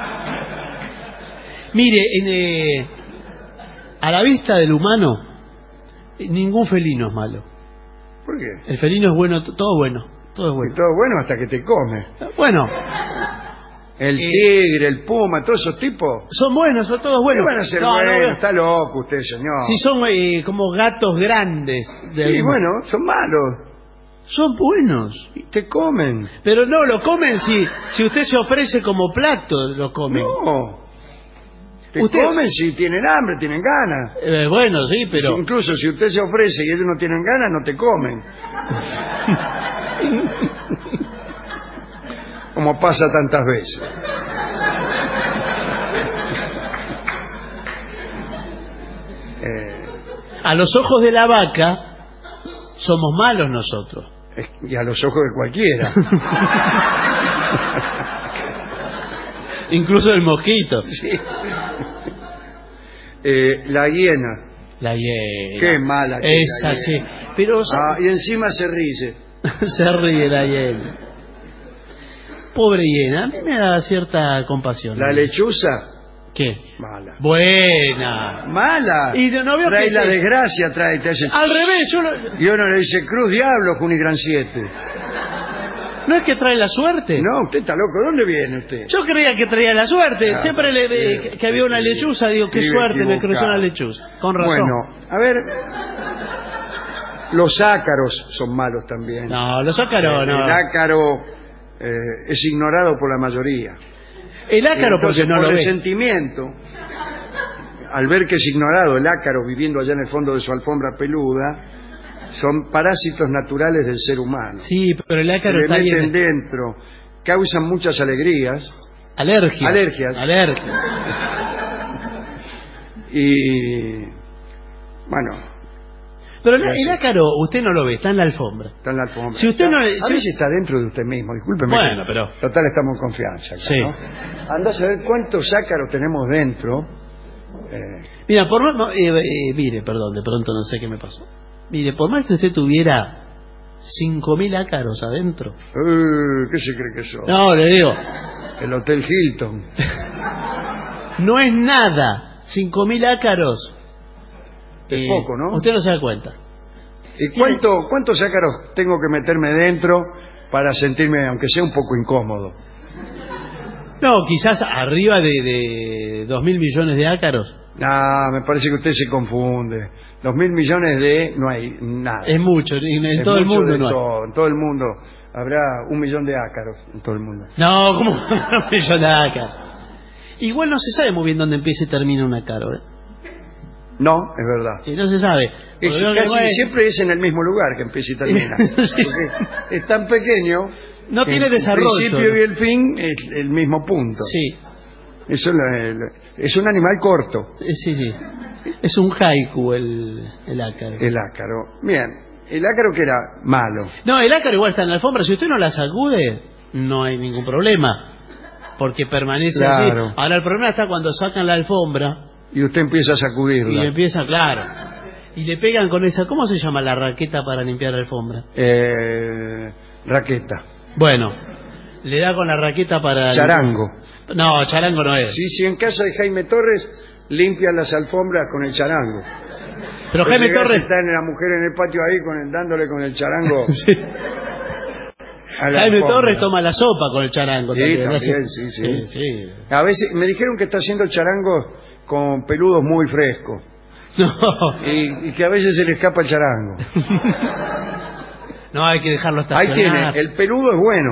Mire, a la vista del humano, ningún felino es malo. ¿Por qué? El felino es bueno, todo bueno. Todo es bueno. Y todo bueno hasta que te come. Bueno. El tigre, el puma, todos esos tipos. Son buenos, son todos buenos. ¿Qué van a ser buenos? Está loco usted, señor. Si son como gatos grandes. Sí, bueno, son malos. Son buenos. Y te comen. Pero no, lo comen si usted se ofrece como plato, lo comen. No. Te comen si tienen hambre, tienen ganas. Bueno, sí, pero... Incluso si usted se ofrece y ellos no tienen ganas, no te comen. Como pasa tantas veces. A los ojos de la vaca somos malos nosotros. Y a los ojos de cualquiera. Incluso el mosquito. Sí. La hiena. La hiena. Qué mala que es la hiena. Sí. Pero, y encima se ríe. Se ríe la hiena. Pobre hiena, a mí me da cierta compasión. ¿La lechuza? ¿Qué? Mala. Buena. Mala. Y no veo trae que la desgracia, trae. Te hace... Al revés, Y uno le dice, Cruz Diablo, Junigran 7. ¿No es que trae la suerte? No, usted está loco. ¿De dónde viene usted? Yo creía que traía la suerte. Siempre que había una lechuza, digo, qué suerte me cruzó una lechuza. Con razón. Bueno, a ver... Los ácaros son malos también. No, los ácaros no. El ácaro es ignorado por la mayoría. El ácaro porque no lo ve. Por resentimiento, al ver que es ignorado el ácaro viviendo allá en el fondo de su alfombra peluda, son parásitos naturales del ser humano. Sí, pero el ácaro está le meten bien dentro, causan muchas alegrías. Alergias. Y bueno. Pero el ácaro usted no lo ve, está en la alfombra. Está en la alfombra. Si usted a veces está dentro de usted mismo, discúlpeme. Bueno, pero... Total, estamos en confianza acá, sí. ¿no? Andá a saber cuántos ácaros tenemos dentro. Mira, mire, perdón, de pronto no sé qué me pasó. Mire, por más que usted tuviera 5.000 ácaros adentro... ¿Qué se cree que eso? No, le digo... El Hotel Hilton. No es nada. 5.000 ácaros... Es poco, ¿no? Usted no se da cuenta. ¿Y cuántos ácaros tengo que meterme dentro para sentirme, aunque sea un poco incómodo? No, quizás arriba de 2.000 millones de ácaros. Me parece que usted se confunde. 2.000 millones no hay nada. Es mucho, en todo el mundo no hay. En todo el mundo habrá 1 millón de ácaros, en todo el mundo. No, ¿cómo 1 millón de ácaros? Igual no se sabe muy bien dónde empieza y termina un ácaro, No, es verdad. Y no se sabe. Siempre es en el mismo lugar que empieza y termina. Sí. Es tan pequeño. No tiene desarrollo. El principio y el fin es el mismo punto. Sí. Eso es un animal corto. Sí. Es un haiku el ácaro. El ácaro. Bien. El ácaro que era malo. No, el ácaro igual está en la alfombra. Si usted no la sacude, no hay ningún problema. Porque permanece así. Ahora el problema está cuando sacan la alfombra. Y usted empieza a sacudirla. Y empieza, claro. Y le pegan con esa... ¿Cómo se llama la raqueta para limpiar la alfombra? Raqueta. Bueno, le da con la raqueta para... Charango. No, charango no es. Sí, en casa de Jaime Torres limpian las alfombras con el charango. Pero Jaime Torres... Está la mujer en el patio ahí dándole con el charango. Sí. Jaime Torres toma la sopa con el charango. Sí, también, sí. A veces me dijeron que está haciendo charango con peludos muy frescos. No. Y que a veces se le escapa el charango. No, hay que dejarlo estacionar. Ahí tiene, el peludo es bueno.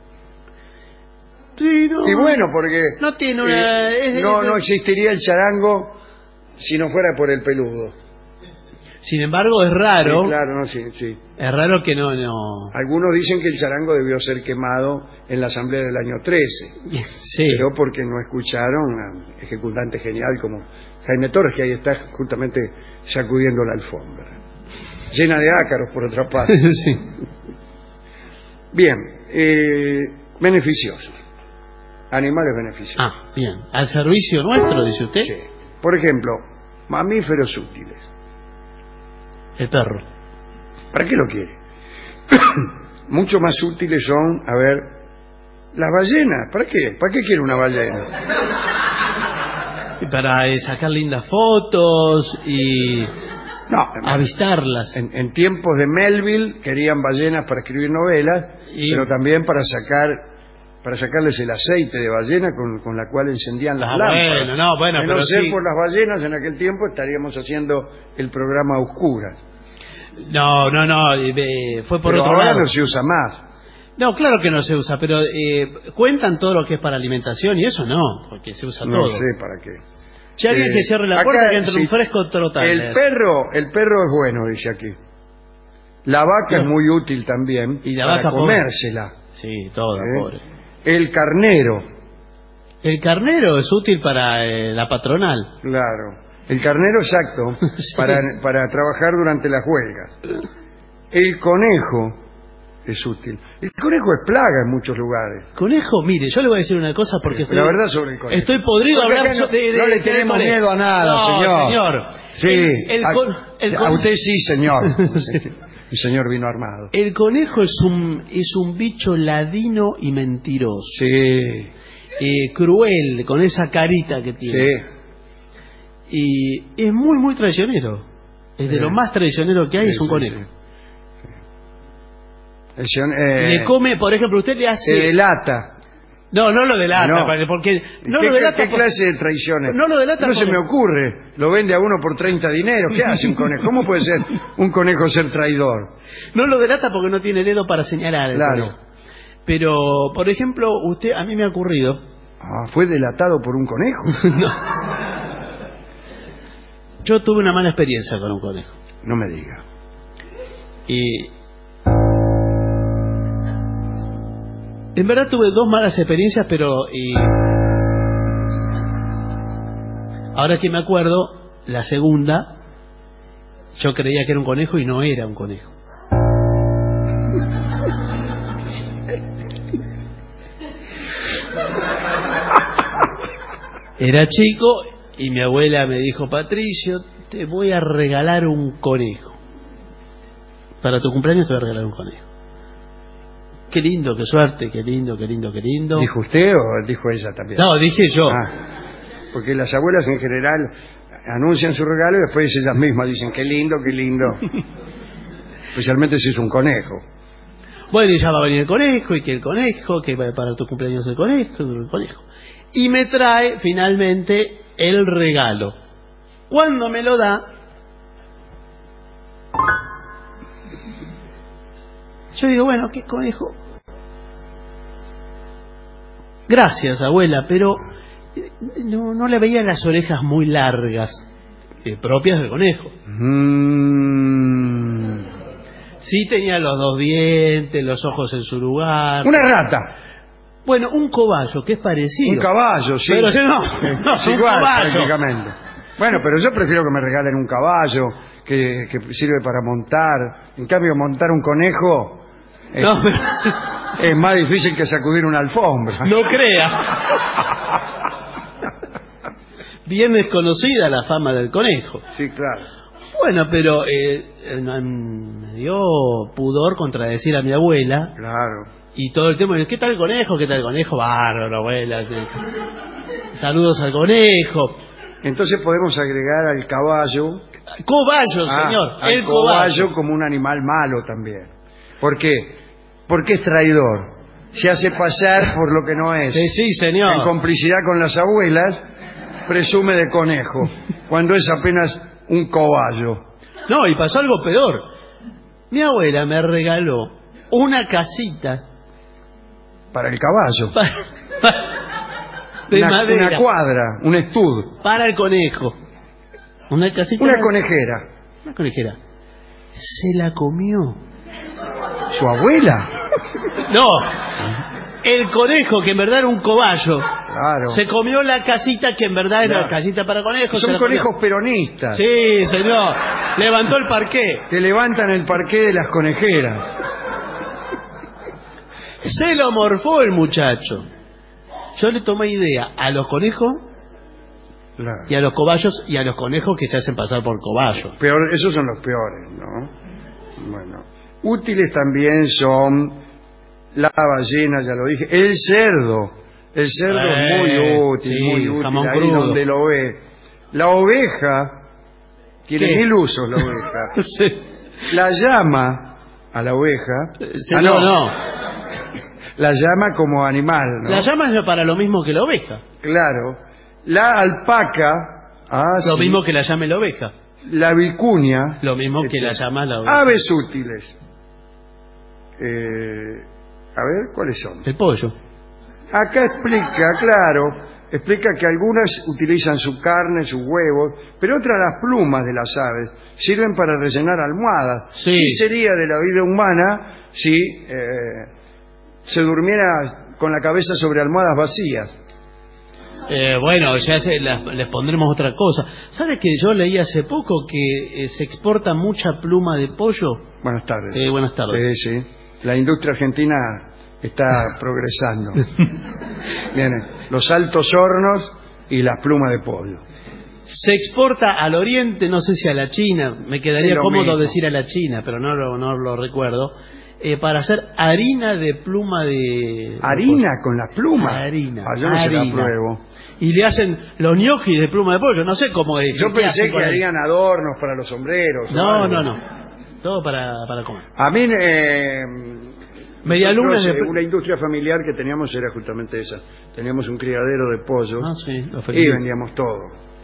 Sí, no. Y bueno, porque no tiene una... no existiría el charango si no fuera por el peludo. Sin embargo, es raro. Sí, claro, sí. Es raro que no... Algunos dicen que el charango debió ser quemado en la asamblea del año 13. Sí. Pero porque no escucharon a un ejecutante genial como Jaime Torres, que ahí está justamente sacudiendo la alfombra. Llena de ácaros, por otra parte. Sí. Bien, beneficiosos. Animales beneficiosos. Ah, bien. ¿Al servicio nuestro, dice usted? Sí. Por ejemplo, mamíferos útiles. El perro. ¿Para qué lo quiere? Mucho más útiles son, a ver, las ballenas. ¿Para qué? ¿Para qué quiere una ballena? Y para sacar lindas fotos y avistarlas. En tiempos de Melville querían ballenas para escribir novelas, pero también para sacarles el aceite de ballena con la cual encendían las lámparas. Pero ser por las ballenas en aquel tiempo estaríamos haciendo el programa a oscuras. No, fue por otro ahora lado. No se usa más. No, claro que no se usa, pero cuentan todo lo que es para alimentación y eso no, porque se usa todo. No sé para qué. Si alguien que cierre la puerta, que entre un fresco total. El perro es bueno, dice aquí. La vaca es muy útil también, y la para vaca comérsela. Sí, toda, pobre. El carnero. El carnero es útil para la patronal. Claro. El carnero, exacto, sí, para trabajar durante las huelgas. El conejo es útil. El conejo es plaga en muchos lugares. Conejo, mire, yo le voy a decir una cosa porque la verdad sobre el conejo. Estoy podrido a hablar no le tenemos miedo a nada, señor. Sí, a usted sí, señor. El señor vino armado. El conejo es un bicho ladino y mentiroso. Sí. Cruel, con esa carita que tiene. Sí. Y es muy, muy traicionero. Es de lo más traicionero que hay, es un conejo. Le come, por ejemplo, usted le hace... Se delata. No lo delata, porque... ¿Qué clase de traiciones? No lo delata. No se me ocurre. Lo vende a uno por 30 dineros. ¿Qué hace un conejo? ¿Cómo puede ser un conejo ser traidor? No lo delata porque no tiene dedo para señalar. Claro. Pero, por ejemplo, a mí me ha ocurrido... ¿Fue delatado por un conejo? No. Yo tuve una mala experiencia con un conejo. No me diga. Y... en verdad tuve 2 malas experiencias, pero... ahora que me acuerdo, la segunda, yo creía que era un conejo y no era un conejo. Era chico y mi abuela me dijo: Patricio, te voy a regalar un conejo. Para tu cumpleaños te voy a regalar un conejo. Qué lindo, qué suerte, qué lindo. ¿Dijo usted o dijo ella también? No, dije yo. Porque las abuelas en general anuncian su regalo y después ellas mismas dicen qué lindo. Especialmente si es un conejo. Bueno, y ya va a venir el conejo, que para tu cumpleaños el conejo. Y me trae finalmente el regalo. Cuando me lo da, yo digo, bueno, ¿qué conejo? Gracias, abuela, pero no le veía las orejas muy largas, propias del conejo. Sí tenía los 2 dientes, los ojos en su lugar. Una rata. Bueno, un cobayo, que es parecido. Un caballo, sí. Pero no, es igual, prácticamente. Bueno, pero yo prefiero que me regalen un caballo que sirve para montar. En cambio, montar un conejo es más difícil que sacudir una alfombra. No crea. Bien desconocida la fama del conejo. Sí, claro. Bueno, pero me dio pudor contradecir a mi abuela. Claro. Y todo el tema, ¿qué tal el conejo? ¿Qué tal el conejo? Bárbaro, abuela. Saludos al conejo. Entonces podemos agregar al caballo. Cobayo, señor. El cobayo como un animal malo también. ¿Por qué? Porque es traidor. Se hace pasar por lo que no es. Sí, señor. En complicidad con las abuelas, presume de conejo, cuando es apenas un cobayo. No, y pasó algo peor. Mi abuela me regaló una casita. Para el caballo. De madera. Una cuadra, un estud. Para el conejo. Una casita. Una conejera. Una conejera. Se la comió. ¿Su abuela? No. El conejo, que en verdad era un cobayo. Claro. Se comió la casita que en verdad era casita para conejos. Son conejos peronistas. Sí, señor. Levantó el parqué. Que levantan el parqué de las conejeras. Se lo morfó el muchacho. Yo le tomé idea a los conejos, claro, y a los cobayos y a los conejos que se hacen pasar por cobayos. Esos son los peores, ¿no? Bueno. Útiles también son la ballena, ya lo dije. El cerdo. El cerdo es muy útil, sí, muy útil. Jamón ahí crudo. Donde lo ve. La oveja tiene 1000 usos, la oveja. Sí. La llama a la oveja. No. La llama como animal, ¿no? La llama es para lo mismo que la oveja. Claro. La alpaca. Lo mismo que la llama la oveja. La vicuña. Lo mismo que la llama la oveja. Aves útiles. A ver, ¿cuáles son? El pollo. Acá explica que algunas utilizan su carne, sus huevos, pero otras, las plumas de las aves, sirven para rellenar almohadas. Sí. Y sería de la vida humana si se durmiera con la cabeza sobre almohadas vacías. Bueno, ya les pondremos otra cosa. ¿Sabes que yo leí hace poco que se exporta mucha pluma de pollo? Buenas tardes. Buenas tardes. Sí. La industria argentina está progresando. Vienen los altos hornos y las plumas de pollo. Se exporta al oriente, no sé si a la China, me quedaría cómodo mismo decir a la China, pero no lo recuerdo, para hacer harina de pluma de... ¿Harina con la pluma? Harina. Yo no se la pruebo. Y le hacen los ñoquis de pluma de pollo, no sé cómo es. Yo pensé que harían adornos para los sombreros. No. Todo para comer. A mí... Medialunas una industria familiar que teníamos era justamente esa. Teníamos un criadero de pollos. Sí, y vendíamos todo.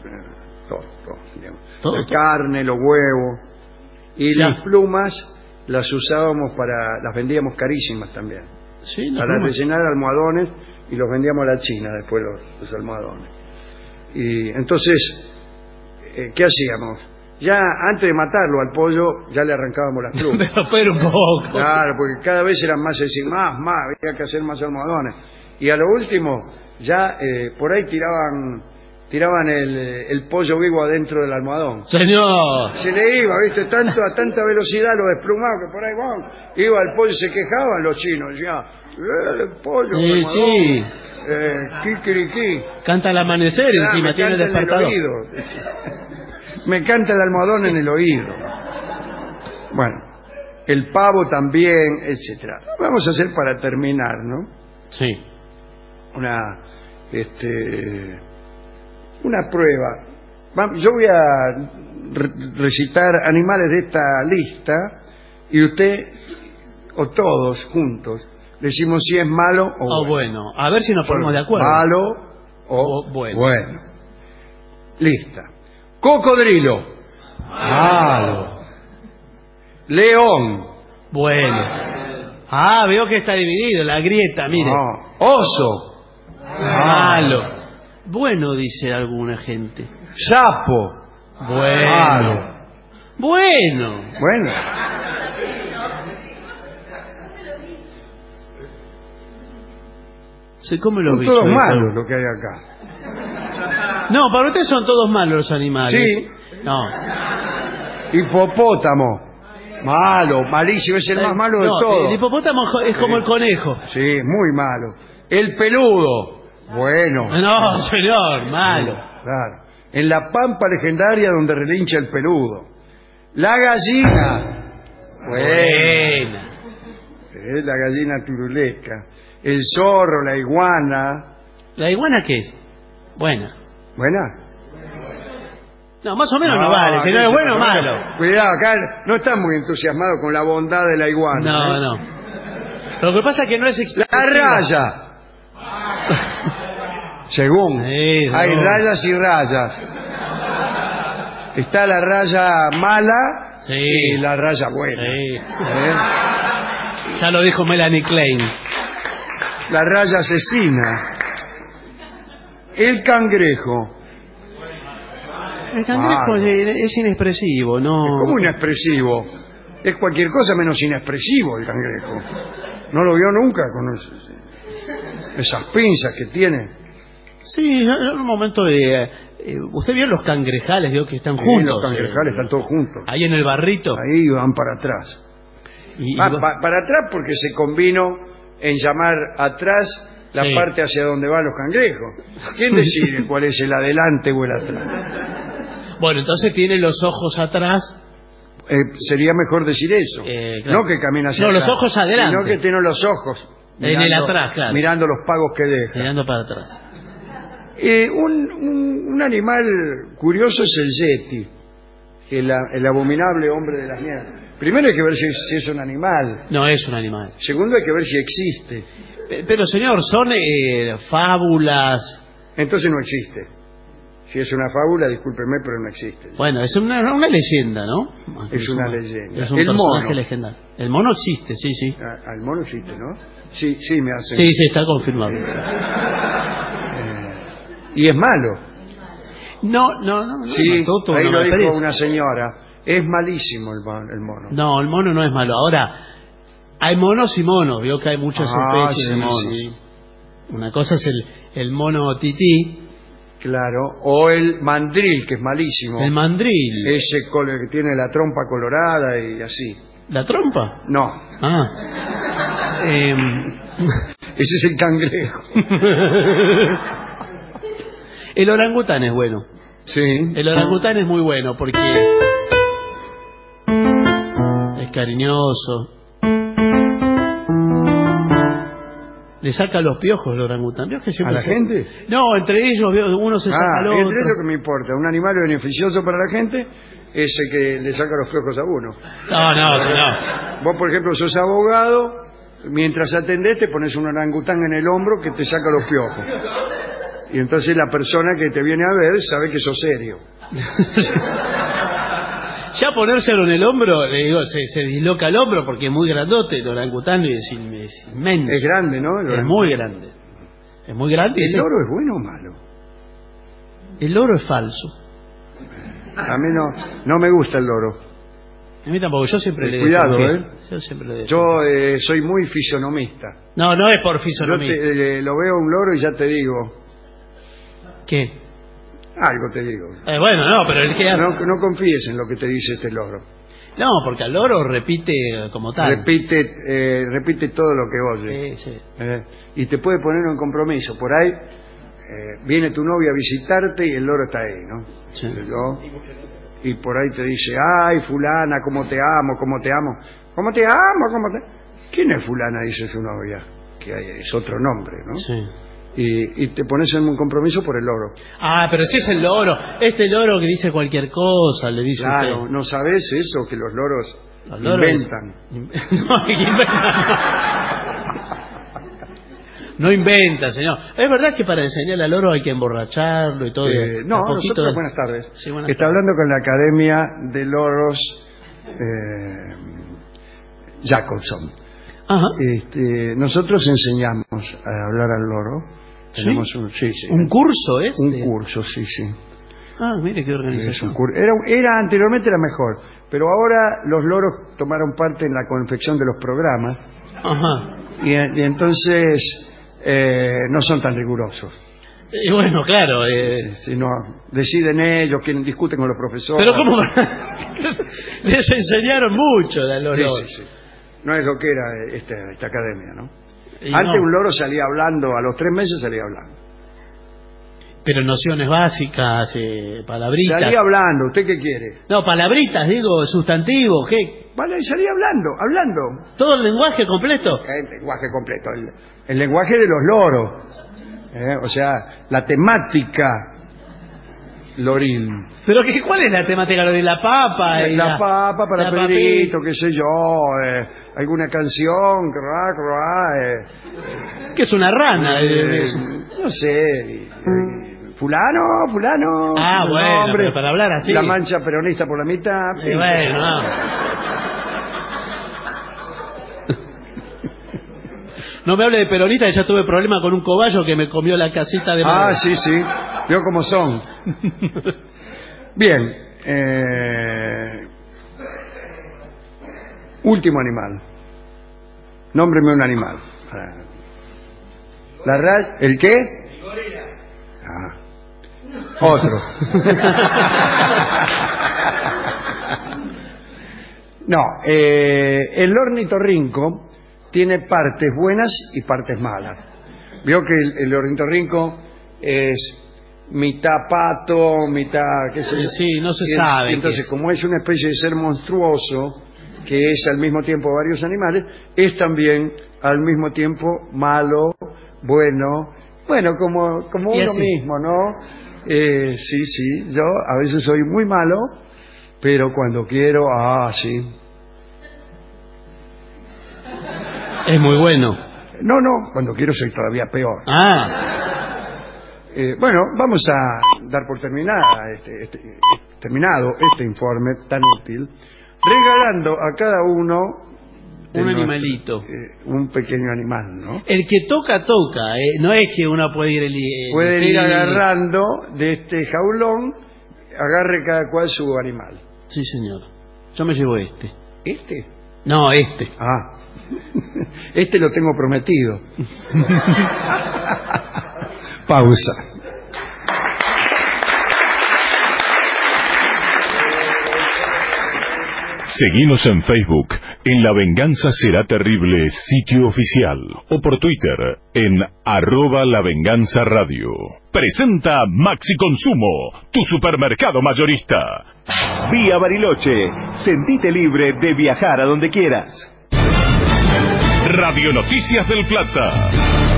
Todo. La carne, los huevos. Y las plumas las usábamos las vendíamos carísimas también. Sí, para rellenar almohadones, y los vendíamos a la China después los almohadones. Y entonces, ¿qué hacíamos? Ya antes de matarlo al pollo, ya le arrancábamos las plumas. Pero un poco. Claro, porque cada vez eran más, había que hacer más almohadones. Y a lo último, ya por ahí tiraban el pollo vivo adentro del almohadón. Señor. Se le iba, ¿viste? A tanta velocidad lo desplumado que por ahí iba el pollo, se quejaban los chinos, ya. El pollo, sí. Kikiriki. Canta el amanecer encima, tiene despertador. Me canta el almohadón en el oído. Bueno, el pavo también, etcétera. Vamos a hacer para terminar, ¿no? Sí. Una prueba. Yo voy a recitar animales de esta lista y usted o todos juntos decimos si es malo o bueno. A ver si nos ponemos de acuerdo. Malo o bueno. Lista. Cocodrilo. Malo. León. Bueno. Veo que está dividido, la grieta, mire. No. Oso. Malo. Bueno, dice alguna gente. Sapo. Bueno. Malo. Bueno. Se come los bichos. Todos malos lo que hay acá. No, para usted son todos malos los animales. Sí. No. Hipopótamo. Malo, malísimo, es el más malo de todos. El hipopótamo es como el conejo. Sí, muy malo. El peludo. Bueno. No, señor, malo. Claro. En la pampa legendaria donde relincha el peludo. La gallina. Buena. La gallina turuleca. El zorro, la iguana. ¿La iguana qué es? Buena. ¿Buena? No, más o menos no vale, señor, ¿es bueno o malo? Cuidado, acá no está muy entusiasmado con la bondad de la iguana. No. Lo que pasa es que no es expresiva. La raya. Según. Hay rayas y rayas. Está la raya mala y la raya buena. Ya lo dijo Melanie Klein. La raya asesina. El cangrejo. El cangrejo es inexpresivo, ¿no? Es como inexpresivo. Es cualquier cosa menos inexpresivo el cangrejo. ¿No lo vio nunca con esas pinzas que tiene? Sí, en un momento de... ¿usted vio los cangrejales? Vio que están juntos. Los cangrejales están todos juntos. Ahí en el barrito. Ahí van para atrás. Para atrás porque se convino en llamar atrás la parte hacia donde van los cangrejos. ¿Quién decide cuál es el adelante o el atrás? Bueno, entonces tiene los ojos atrás. Sería mejor decir eso. Claro. No que camina hacia atrás. No, los ojos adelante. Sino que tiene los ojos. En el atrás, claro. Mirando los pagos que deja. Mirando para atrás. Un animal curioso es el yeti. El abominable hombre de las nieves. Primero hay que ver si es un animal. No es un animal. Segundo hay que ver si existe. Pero señor, son fábulas. Entonces no existe. Si es una fábula, discúlpeme, pero no existe. Bueno, es una leyenda, ¿no? Es una leyenda. Es un personaje legendario. El mono existe, sí. El mono existe, ¿no? Sí, me hace. Sí, está confirmado. ¿Y es malo? No. Sí, ahí lo dijo una señora. Es malísimo el mono. No, el mono no es malo. Ahora, hay monos y monos. Veo que hay muchas especies de monos. Sí. Una cosa es el mono tití. Claro, o el mandril, que es malísimo. El mandril. Ese que tiene la trompa colorada y así. ¿La trompa? No. Ese es el cangrejo. El orangután es bueno. Sí. El orangután es muy bueno porque es cariñoso. Le saca los piojos el orangután. ¿Vio que ¿A la gente? No, entre ellos uno se saca al otro. Entre ellos que me importa. Un animal beneficioso para la gente es el que le saca los piojos a uno. No. Vos, por ejemplo, sos abogado, mientras atendés te pones un orangután en el hombro que te saca los piojos. Y entonces la persona que te viene a ver sabe que sos serio. Ya ponérselo en el hombro, le digo, se disloca el hombro porque es muy grandote. El orangután es inmenso. Es grande, ¿no? Es muy grande. Es muy grande. ¿El loro es bueno o malo? El loro es falso. A mí no me gusta el loro. A mí tampoco, yo siempre le cuidado, Yo siempre le Yo soy muy fisonomista. No es por fisonomía. Yo lo veo a un loro y ya te digo. ¿Qué? Algo te digo. Bueno, no, pero el que... No confíes en lo que te dice este loro. No, porque el loro repite como tal. Repite todo lo que oye. Sí. Y te puede poner en compromiso. Por ahí viene tu novia a visitarte y el loro está ahí, ¿no? Sí. Y por ahí te dice, ay, fulana, cómo te amo. ¿Cómo te amo? ¿Quién es fulana? Dice su novia. Que es otro nombre, ¿no? Sí. Y te pones en un compromiso por el loro. Pero si es el loro, este loro que dice cualquier cosa, le dice claro, usted. ¿No sabes eso? Que los loros inventan. No inventa, señor. Es verdad que para enseñar al loro hay que emborracharlo y todo. Nosotros, buenas tardes. Sí, buenas Está tardes. hablando con la Academia de Loros Jacobson. Ajá. Nosotros enseñamos a hablar al loro. Tenemos ¿Sí? ¿Un curso Un curso, sí. Mire qué organización. Anteriormente era mejor, pero ahora los loros tomaron parte en la confección de los programas. Ajá. Y entonces no son tan rigurosos. Y bueno, claro. No, deciden ellos, quienes discuten con los profesores. Pero ¿cómo? Les enseñaron mucho a los loros. Sí. No es lo que era esta academia, ¿no? Antes un loro salía hablando, a los 3 meses salía hablando. Pero nociones básicas, palabritas. Salí hablando, ¿usted qué quiere? No, palabritas, digo, sustantivos, ¿qué? Vale, salí hablando. ¿Todo el lenguaje completo? El lenguaje completo, el lenguaje de los loros. O sea, la temática loril. ¿Pero cuál es la temática loril? La papa. La papa para Pedrito, qué sé yo, alguna canción, ¿qué es una rana? No sé, fulano. Ah, bueno, nombre, pero para hablar así. La mancha peronista por la mitad. Bueno, no. No me hable de peronista, que ya tuve problema con un cobayo que me comió la casita de madera. Ah, sí. Veo cómo son. Bien. Último animal. Nómbreme un animal. La raya. ¿El qué? El gorila. Otro. No, el ornitorrinco tiene partes buenas y partes malas. Veo que el ornitorrinco es mitad pato, mitad... ¿qué sé yo? Sí, no se sabe. Entonces, como es una especie de ser monstruoso, que es al mismo tiempo varios animales, es también al mismo tiempo malo, bueno, como uno mismo, ¿no? Sí, yo a veces soy muy malo, pero cuando quiero, sí. Es muy bueno. No, cuando quiero soy todavía peor. Bueno, vamos a dar por terminado este informe tan útil, regalando a cada uno un animalito, un pequeño animal, ¿no? El que toca, no es que uno puede ir puede ir agarrando de este jaulón, agarre cada cual su animal. Sí, señor. Yo me llevo este. ¿Este? No, este. Este lo tengo prometido. Pausa. Seguinos en Facebook, en La Venganza Será Terrible, sitio oficial, o por Twitter, en @lavenganzaradio. Presenta Maxi Consumo, tu supermercado mayorista. Vía Bariloche, sentite libre de viajar a donde quieras. Radio Noticias del Plata.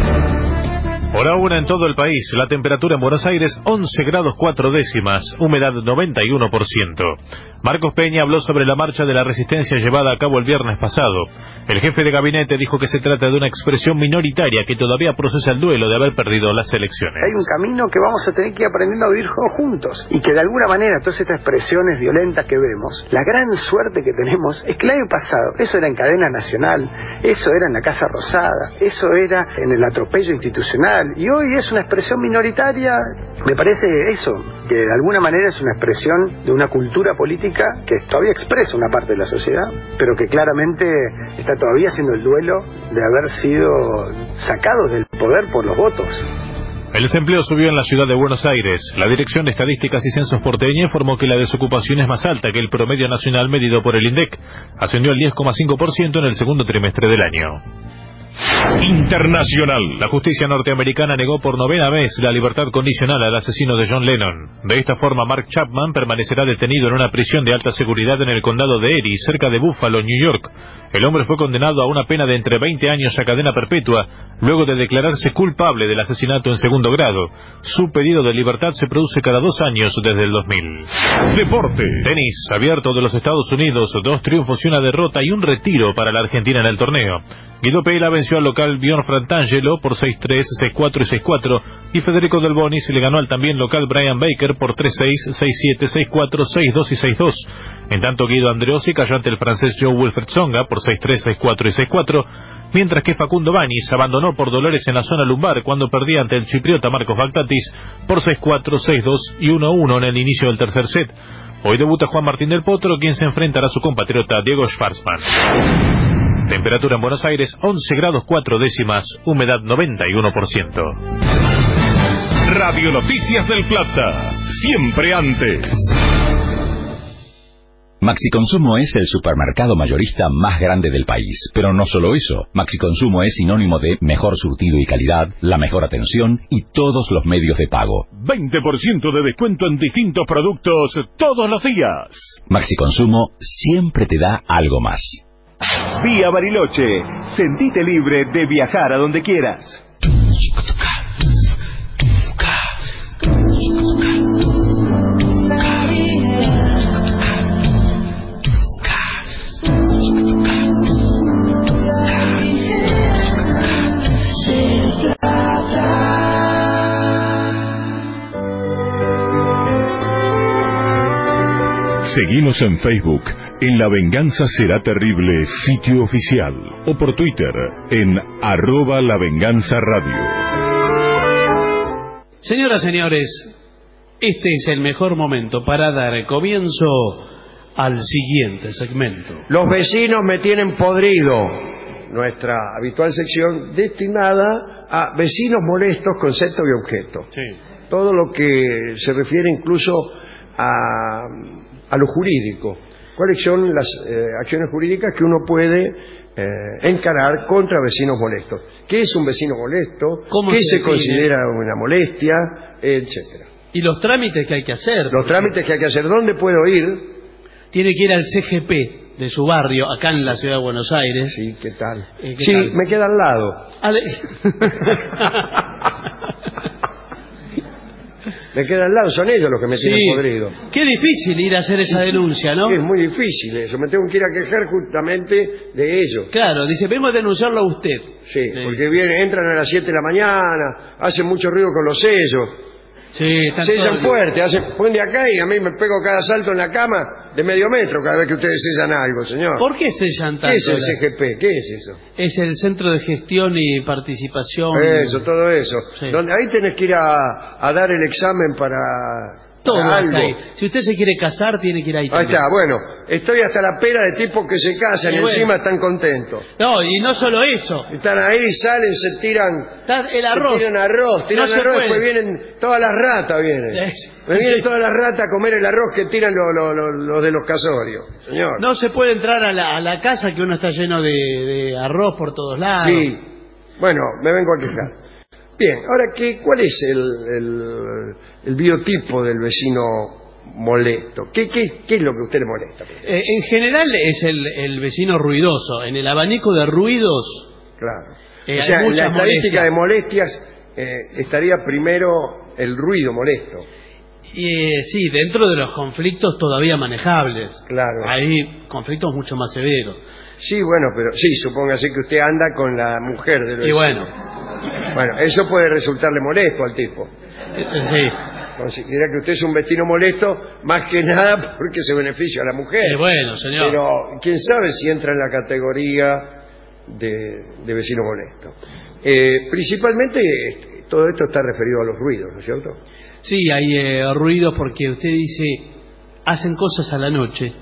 Hora 1 en todo el país, la temperatura en Buenos Aires 11 grados 4 décimas, humedad 91%. Marcos Peña habló sobre la marcha de la resistencia llevada a cabo el viernes pasado. El jefe de gabinete dijo que se trata de una expresión minoritaria que todavía procesa el duelo de haber perdido las elecciones. Hay un camino que vamos a tener que ir aprendiendo a vivir juntos y que de alguna manera todas estas expresiones violentas que vemos, la gran suerte que tenemos es que el año pasado eso era en cadena nacional, eso era en la Casa Rosada, eso era en el atropello institucional y hoy es una expresión minoritaria. Me parece eso, que de alguna manera es una expresión de una cultura política que todavía expresa una parte de la sociedad, pero que claramente está todavía haciendo el duelo de haber sido sacados del poder por los votos. El desempleo subió en la ciudad de Buenos Aires. La Dirección de Estadísticas y Censos porteña informó que la desocupación es más alta que el promedio nacional medido por el INDEC. Ascendió al 10,5% en el segundo trimestre del año. Internacional. La justicia norteamericana negó por 9ª vez la libertad condicional al asesino de John Lennon. De esta forma, Mark Chapman permanecerá detenido en una prisión de alta seguridad en el condado de Erie, cerca de Buffalo, New York. El hombre fue condenado a una pena de entre 20 años a cadena perpetua, luego de declararse culpable del asesinato en segundo grado. Su pedido de libertad se produce cada 2 años desde el 2000. Deporte. Tenis, abierto de los Estados Unidos, 2 triunfos y una derrota y un retiro para la Argentina en el torneo. Guido Pela venció al local Bjorn Frantangelo por 6-3, 6-4 y 6-4, y Federico Del Bonis le ganó al también local Brian Baker por 3-6, 6-7, 6-4, 6-2 y 6-2. En tanto, Guido Andreossi cayó ante el francés Joe Wilfred Tsonga por 6-3, 6-4 y 6-4, mientras que Facundo Banis abandonó por dolores en la zona lumbar cuando perdía ante el chipriota Marcos Baktatis por 6-4, 6-2 y 1-1 en el inicio del tercer set. Hoy debuta Juan Martín del Potro, quien se enfrentará a su compatriota Diego Schwartzman. Temperatura en Buenos Aires 11 grados 4 décimas, humedad 91%. Radio Noticias del Plata, siempre antes. Maxiconsumo es el supermercado mayorista más grande del país. Pero no solo eso, Maxiconsumo es sinónimo de mejor surtido y calidad, la mejor atención y todos los medios de pago. 20% de descuento en distintos productos todos los días. Maxiconsumo siempre te da algo más. Vía Bariloche. Sentite libre de viajar a donde quieras. Seguimos en Facebook, en La Venganza Será Terrible, sitio oficial, o por Twitter, en @lavenganzaradio. Señoras, señores, este es el mejor momento para dar comienzo al siguiente segmento. Los vecinos me tienen podrido. Nuestra habitual sección destinada a vecinos molestos, concepto y objeto. Sí. Todo lo que se refiere incluso a lo jurídico. ¿Cuáles son las acciones jurídicas que uno puede encarar contra vecinos molestos? ¿Qué es un vecino molesto? ¿Qué se considera una molestia? Etcétera. Y los trámites que hay que hacer. Los trámites que hay que hacer. ¿Dónde puedo ir? Tiene que ir al CGP de su barrio, acá en la ciudad de Buenos Aires. Sí, ¿qué tal? ¿Qué tal? Me queda al lado. Me queda al lado, son ellos los que me tienen podrido. Qué difícil ir a hacer esa denuncia, ¿no? Es muy difícil eso, me tengo que ir a quejar justamente de ellos. Claro, dice, vengo a denunciarlo a usted. Sí, porque entran a las 7 de la mañana, hacen mucho ruido con los sellos. Sí, sellan fuerte, ponen de acá y a mí me pego cada salto en la cama de medio metro cada vez que ustedes sellan algo, señor. ¿Por qué sellan tanto? ¿Qué es el CGP? ¿Qué es eso? Es el Centro de Gestión y Participación. Eso, todo eso. Sí. Donde ahí tenés que ir a dar el examen para todo algo. ahí. Si usted se quiere casar, tiene que ir ahí también. Ahí está, bueno, estoy hasta la pera de tipos que se casan y encima están contentos. No, y no solo eso. Están ahí, salen, se tiran el arroz. Tiran arroz, después vienen todas las ratas, vienen todas las ratas a comer el arroz que tiran los de los casorios, señor. No se puede entrar a la casa que uno está lleno de arroz por todos lados. Sí, bueno, me vengo a quejar. Bien, ahora, ¿cuál es el biotipo del vecino molesto? ¿Qué es lo que a usted le molesta? En general es el vecino ruidoso. En el abanico de ruidos... Claro. O sea, en la estadística de molestias estaría primero el ruido molesto. Sí, dentro de los conflictos todavía manejables. Claro. Hay conflictos mucho más severos. Sí, bueno, pero sí, supóngase que usted anda con la mujer del vecino. Y bueno, eso puede resultarle molesto al tipo. Sí. Considera que usted es un vecino molesto, más que nada porque se beneficia a la mujer. Bueno, señor. Pero quién sabe si entra en la categoría de vecino molesto. Principalmente todo esto está referido a los ruidos, ¿no es cierto? Sí, hay ruidos porque usted dice, hacen cosas a la noche.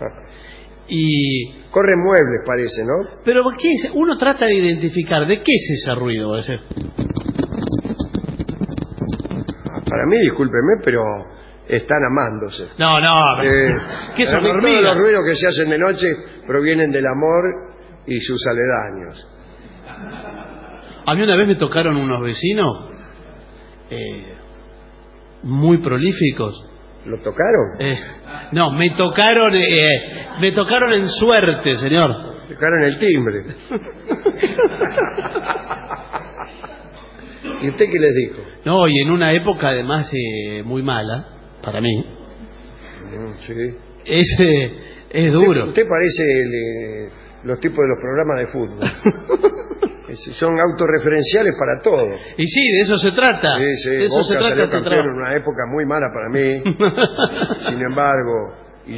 Y corren muebles, parece, ¿no? Pero ¿qué es? Uno trata de identificar de qué es ese ruido. Para mí, discúlpeme, pero están amándose. No, ¿qué son hormigas? Todos los ruidos que se hacen de noche provienen del amor y sus aledaños. A mí una vez me tocaron unos vecinos muy prolíficos. ¿Lo tocaron? No, me tocaron en suerte, señor. Tocaron el timbre. ¿Y usted qué les dijo? No, y en una época además muy mala, para mí. Sí. Es duro. Usted parece los tipos de los programas de fútbol. Son autorreferenciales para todo. Y sí, de eso se trata. Sí, de eso Boca se trata salió campeón en una época muy mala para mí. Sin embargo,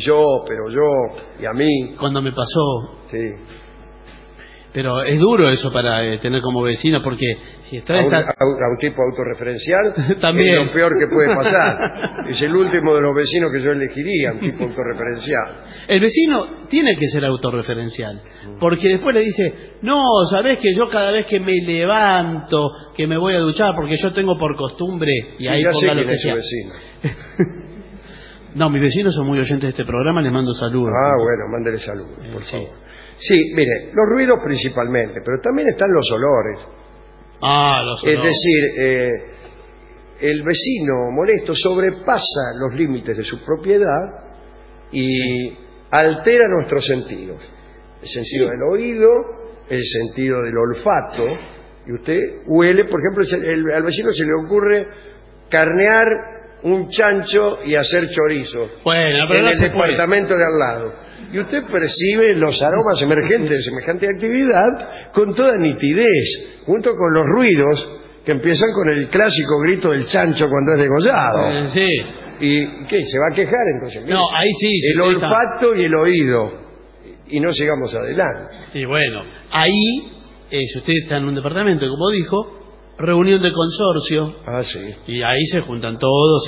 y a mí. Cuando me pasó. Sí. Pero es duro eso para tener como vecino, porque si está a un tipo autorreferencial también es lo peor que puede pasar. Es el último de los vecinos que yo elegiría, un tipo autorreferencial. El vecino tiene que ser autorreferencial, porque después le dice, no, sabés que yo cada vez que me levanto, que me voy a duchar, porque yo tengo por costumbre, y sí, ahí ya ponga sé lo quién que es sea. su vecino. No, mis vecinos son muy oyentes de este programa, les mando saludos. Ah, bueno, mándele saludos, por favor. Sí, mire, los ruidos principalmente, pero también están los olores. Ah, los olores. Es decir, el vecino molesto sobrepasa los límites de su propiedad y altera nuestros sentidos. El sentido del oído, el sentido del olfato, y usted huele, por ejemplo, al vecino se le ocurre carnear un chancho y hacer chorizo en el departamento de al lado. Y usted percibe los aromas emergentes de semejante actividad con toda nitidez, junto con los ruidos que empiezan con el clásico grito del chancho cuando es degollado. Sí. ¿Y qué? ¿Se va a quejar entonces? No, ahí sí. El olfato y el oído. Y no llegamos adelante. Y bueno, ahí, si usted está en un departamento, como dijo, reunión de consorcio. Ah, sí. Y ahí se juntan todos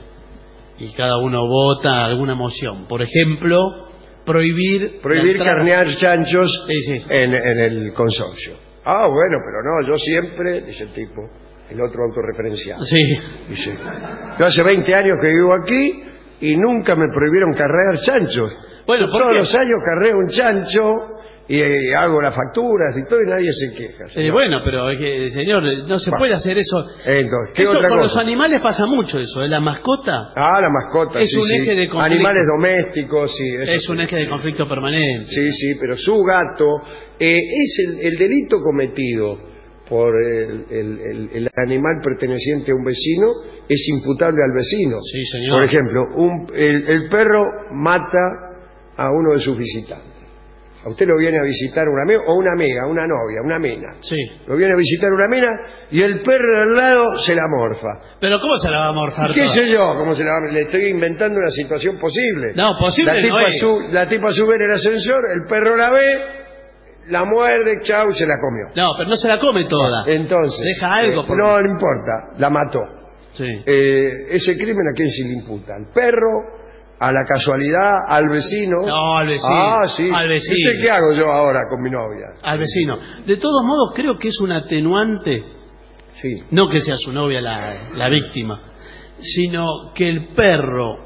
y cada uno vota alguna moción. Por ejemplo, prohibir carnear chanchos en el consorcio. Ah, bueno, pero no, yo siempre, dice el tipo, el otro autorreferenciado. Sí. Dice, yo hace 20 años que vivo aquí y nunca me prohibieron carnear chanchos. Bueno, todos los años carneo un chancho y hago las facturas y todo y nadie se queja. Bueno, pero señor, no se puede hacer eso. Entonces, ¿qué eso otra con cosa? los animales pasa mucho eso, ¿eh? La mascota. Ah, la mascota, es un eje de conflicto. Animales domésticos, sí. Es un eje de conflicto permanente. Sí, sí, pero su gato es el delito cometido por el animal perteneciente a un vecino es imputable al vecino. Sí, señor. Por ejemplo, el perro mata a uno de sus visitantes. A usted lo viene a visitar una amiga, una novia, una mina. Sí. Lo viene a visitar una mina y el perro de al lado se la morfa. ¿Pero cómo se la va a morfar? ¿Qué sé yo? ¿Cómo se la va? Le estoy inventando una situación posible. No, posible no es. La tipa sube en el ascensor, el perro la ve, la muerde, chau, se la comió. No, pero no se la come toda. Entonces. Deja algo. No importa, la mató. Sí. Ese crimen, ¿a quién se le imputa? ¿Al perro? ¿A la casualidad? ¿Al vecino? No, al vecino. Ah, sí. Al vecino. ¿Qué hago yo ahora con mi novia? Al vecino. De todos modos, creo que es un atenuante. Sí. No que sea su novia la víctima, sino que el perro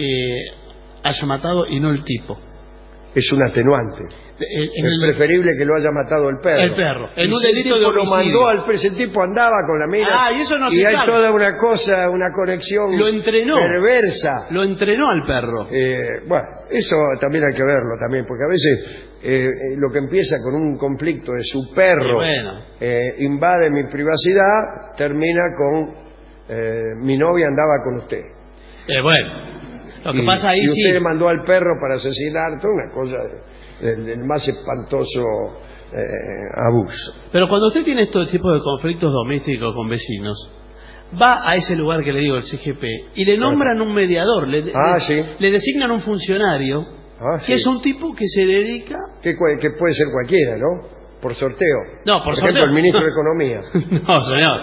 haya matado y no el tipo. Es un atenuante. Es preferible que lo haya matado el perro. El perro. En un delito de homicidio. Lo mandó al preso, el tipo andaba con la mina. Ah, y eso no se Y hay sabe. toda una cosa, una conexión lo entrenó. perversa. Lo entrenó al perro. Bueno, eso también hay que verlo también, porque a veces lo que empieza con un conflicto de su perro invade mi privacidad, termina con mi novia andaba con usted. Bueno. Lo que pasa ahí y usted sí. le mandó al perro para asesinar, toda una cosa del más espantoso abuso. Pero cuando usted tiene estos tipos de conflictos domésticos con vecinos, va a ese lugar que le digo, el CGP, y le nombran un mediador, le designan un funcionario, que es un tipo que se dedica... Que puede ser cualquiera, ¿no? Por sorteo. No, por sorteo. ejemplo, el ministro de Economía. No, señor.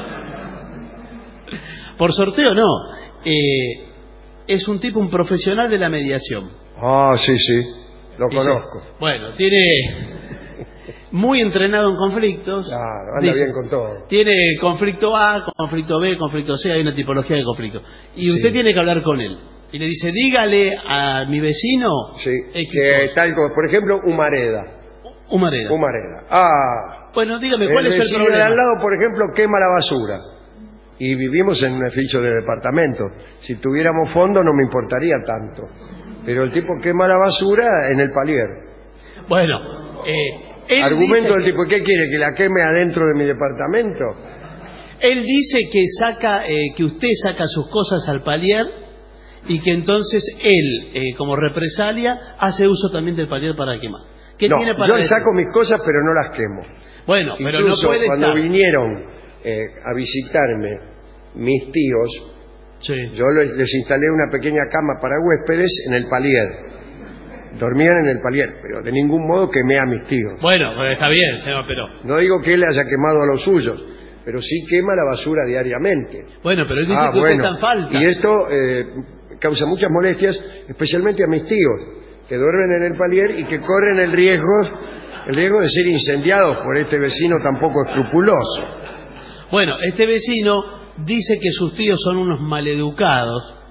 Por sorteo no. Es un tipo, un profesional de la mediación. Ah, sí, sí, lo conozco. Bueno, tiene muy entrenado en conflictos. Claro, anda bien con todo. Tiene conflicto A, conflicto B, conflicto C, hay una tipología de conflicto. Y usted tiene que hablar con él. Y le dice, dígale a mi vecino... Sí, que tal como, por ejemplo, Humareda. Humareda. Ah. Bueno, dígame, ¿cuál es el problema? De al lado, por ejemplo, quema la basura. Y vivimos en un edificio de departamento. Si tuviéramos fondo no me importaría tanto. Pero el tipo quema la basura en el palier. Bueno, argumento del tipo, ¿qué quiere? ¿Que la queme adentro de mi departamento? Él dice que usted saca sus cosas al palier y que entonces él, como represalia, hace uso también del palier para quemar. ¿Qué tiene para yo decir? saco mis cosas pero no las quemo. Bueno, pero incluso no puede cuando vinieron a visitarme mis tíos, yo les instalé una pequeña cama para huéspedes en el palier. Dormían en el palier, pero de ningún modo quemé a mis tíos. Bueno, está bien, señor, pero... No digo que él haya quemado a los suyos, pero sí quema la basura diariamente. Bueno, pero él dice que usted está en falta. Y esto causa muchas molestias, especialmente a mis tíos, que duermen en el palier y que corren el riesgo de ser incendiados por este vecino tan poco escrupuloso. Bueno, este vecino dice que sus tíos son unos maleducados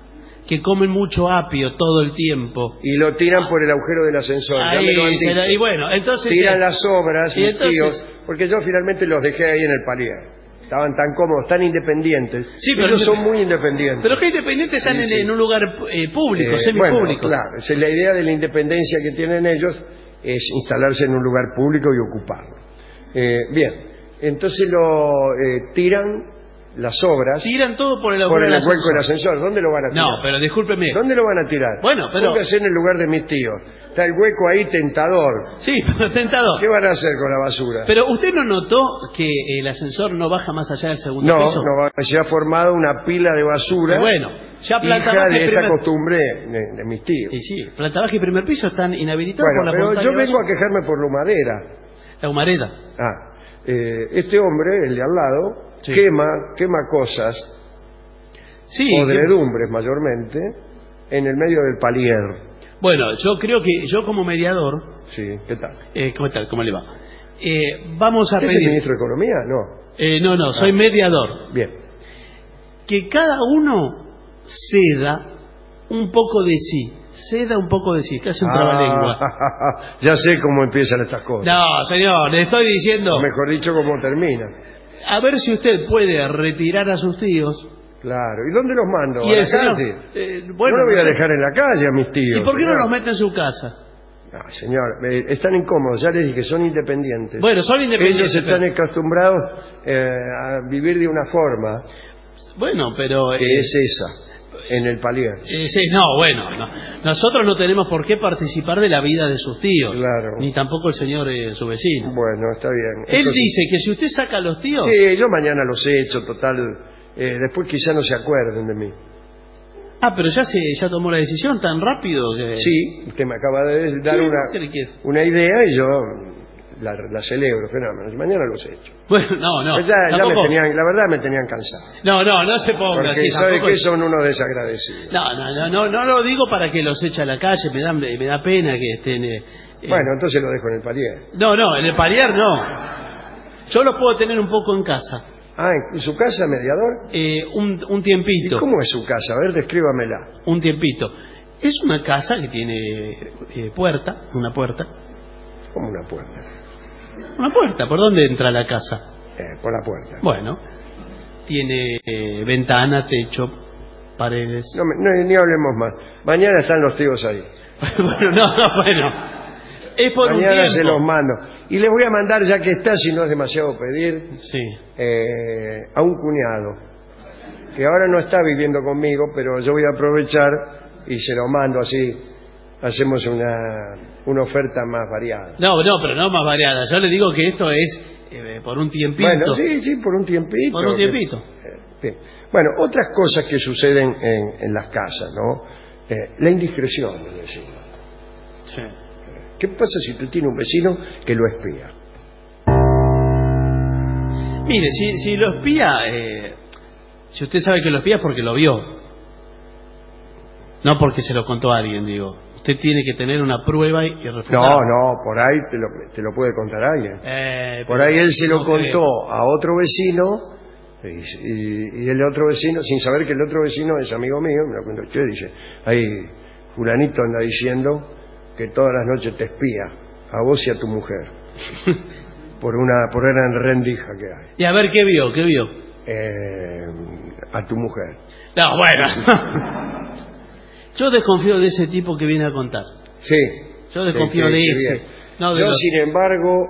que comen mucho apio todo el tiempo. Y lo tiran por el agujero del ascensor. Ahí, y bueno, entonces... Tiran las sobras, mis tíos, porque yo finalmente los dejé ahí en el palier. Estaban tan cómodos, tan independientes. Sí, pero ellos son muy independientes. Pero que independientes están en un lugar público, semipúblico. Bueno, claro, la idea de la independencia que tienen ellos es instalarse en un lugar público y ocuparlo. Bien, entonces lo tiran las obras. Tiran todo por el hueco del ascensor. ¿Dónde lo van a tirar? No, pero discúlpeme. ¿Dónde lo van a tirar? Bueno, pero... Póngase en el lugar de mis tíos. Está el hueco ahí tentador. Sí, pero tentador. ¿Qué van a hacer con la basura? Pero ¿usted no notó que el ascensor no baja más allá del segundo piso? No, se ha formado una pila de basura. Bueno, ya planta baja de esta costumbre de mis tíos. Sí, planta baja y primer piso están inhabilitados por la pero yo vengo basura. a quejarme por la humareda. La humareda. Este hombre, el de al lado, sí, quema cosas, podredumbres mayormente, en el medio del palier. Bueno, yo creo que yo como mediador... Sí, ¿qué tal? ¿Cómo tal? ¿Cómo le va? Vamos a pedir... ¿Es el ministro de Economía? No, soy mediador. Bien. Que cada uno ceda un poco de sí. Casi un trabalengua. Ya sé cómo empiezan estas cosas. No, señor, le estoy diciendo... O mejor dicho, cómo termina. A ver si usted puede retirar a sus tíos. Claro, ¿y dónde los mando? ¿Y ¿A la calle? Bueno, no los voy a dejar en la calle a mis tíos. ¿Y por qué no los mete en su casa? No, señor, están incómodos, ya les dije, son independientes. Bueno, son independientes. Ellos están acostumbrados a vivir de una forma. Bueno, pero... que es esa, en el palier. Sí, nosotros no tenemos por qué participar de la vida de sus tíos. Claro. Ni tampoco el señor, su vecino. Bueno, está bien. Él dice que si usted saca a los tíos... Sí, yo mañana los echo, total... después quizá no se acuerden de mí. Pero ya tomó la decisión tan rápido que... Sí, usted me acaba de dar una idea y yo la celebro, fenómeno. Mañana los echo. Bueno, no. Pues ya la verdad me tenían cansado. No se ponga porque así. sabe que son unos desagradecidos. No lo digo para que los eche a la calle, me da pena que estén... Bueno, entonces lo dejo en el palier. No, en el palier no. Yo los puedo tener un poco en casa. ¿En su casa, mediador? Un tiempito. ¿Y cómo es su casa? A ver, descríbamela. Un tiempito. Es una casa que tiene una puerta. ¿Cómo una puerta? Una puerta, ¿por dónde entra la casa? Por la puerta. Bueno, tiene ventana, techo, paredes. Ni hablemos más. Mañana están los tíos ahí. Bueno. Es por mañana un tiempo. Se los mando. Y les voy a mandar, ya que está, si no es demasiado pedir, a un cuñado, que ahora no está viviendo conmigo, pero yo voy a aprovechar y se lo mando así. Hacemos una oferta más variada. No, pero no más variada. Yo le digo que esto es por un tiempito. Bueno, sí, por un tiempito. Por un tiempito. Bien. Bueno, otras cosas que suceden en las casas, ¿no? La indiscreción del vecino. Sí. ¿Qué pasa si usted tiene un vecino que lo espía? Mire, si lo espía, si usted sabe que lo espía es porque lo vio. No porque se lo contó a alguien, digo. Usted tiene que tener una prueba y refutar. No, por ahí te lo puede contar alguien. Por ahí él se lo contó a otro vecino y el otro vecino, sin saber que el otro vecino es amigo mío, me lo cuento usted, dice, ahí fulanito anda diciendo que todas las noches te espía, a vos y a tu mujer, por una rendija que hay. Y a ver, ¿qué vio? A tu mujer. No, bueno. Yo desconfío de ese tipo que viene a contar. Sí. Yo desconfío de ese. No de yo, los... sin embargo,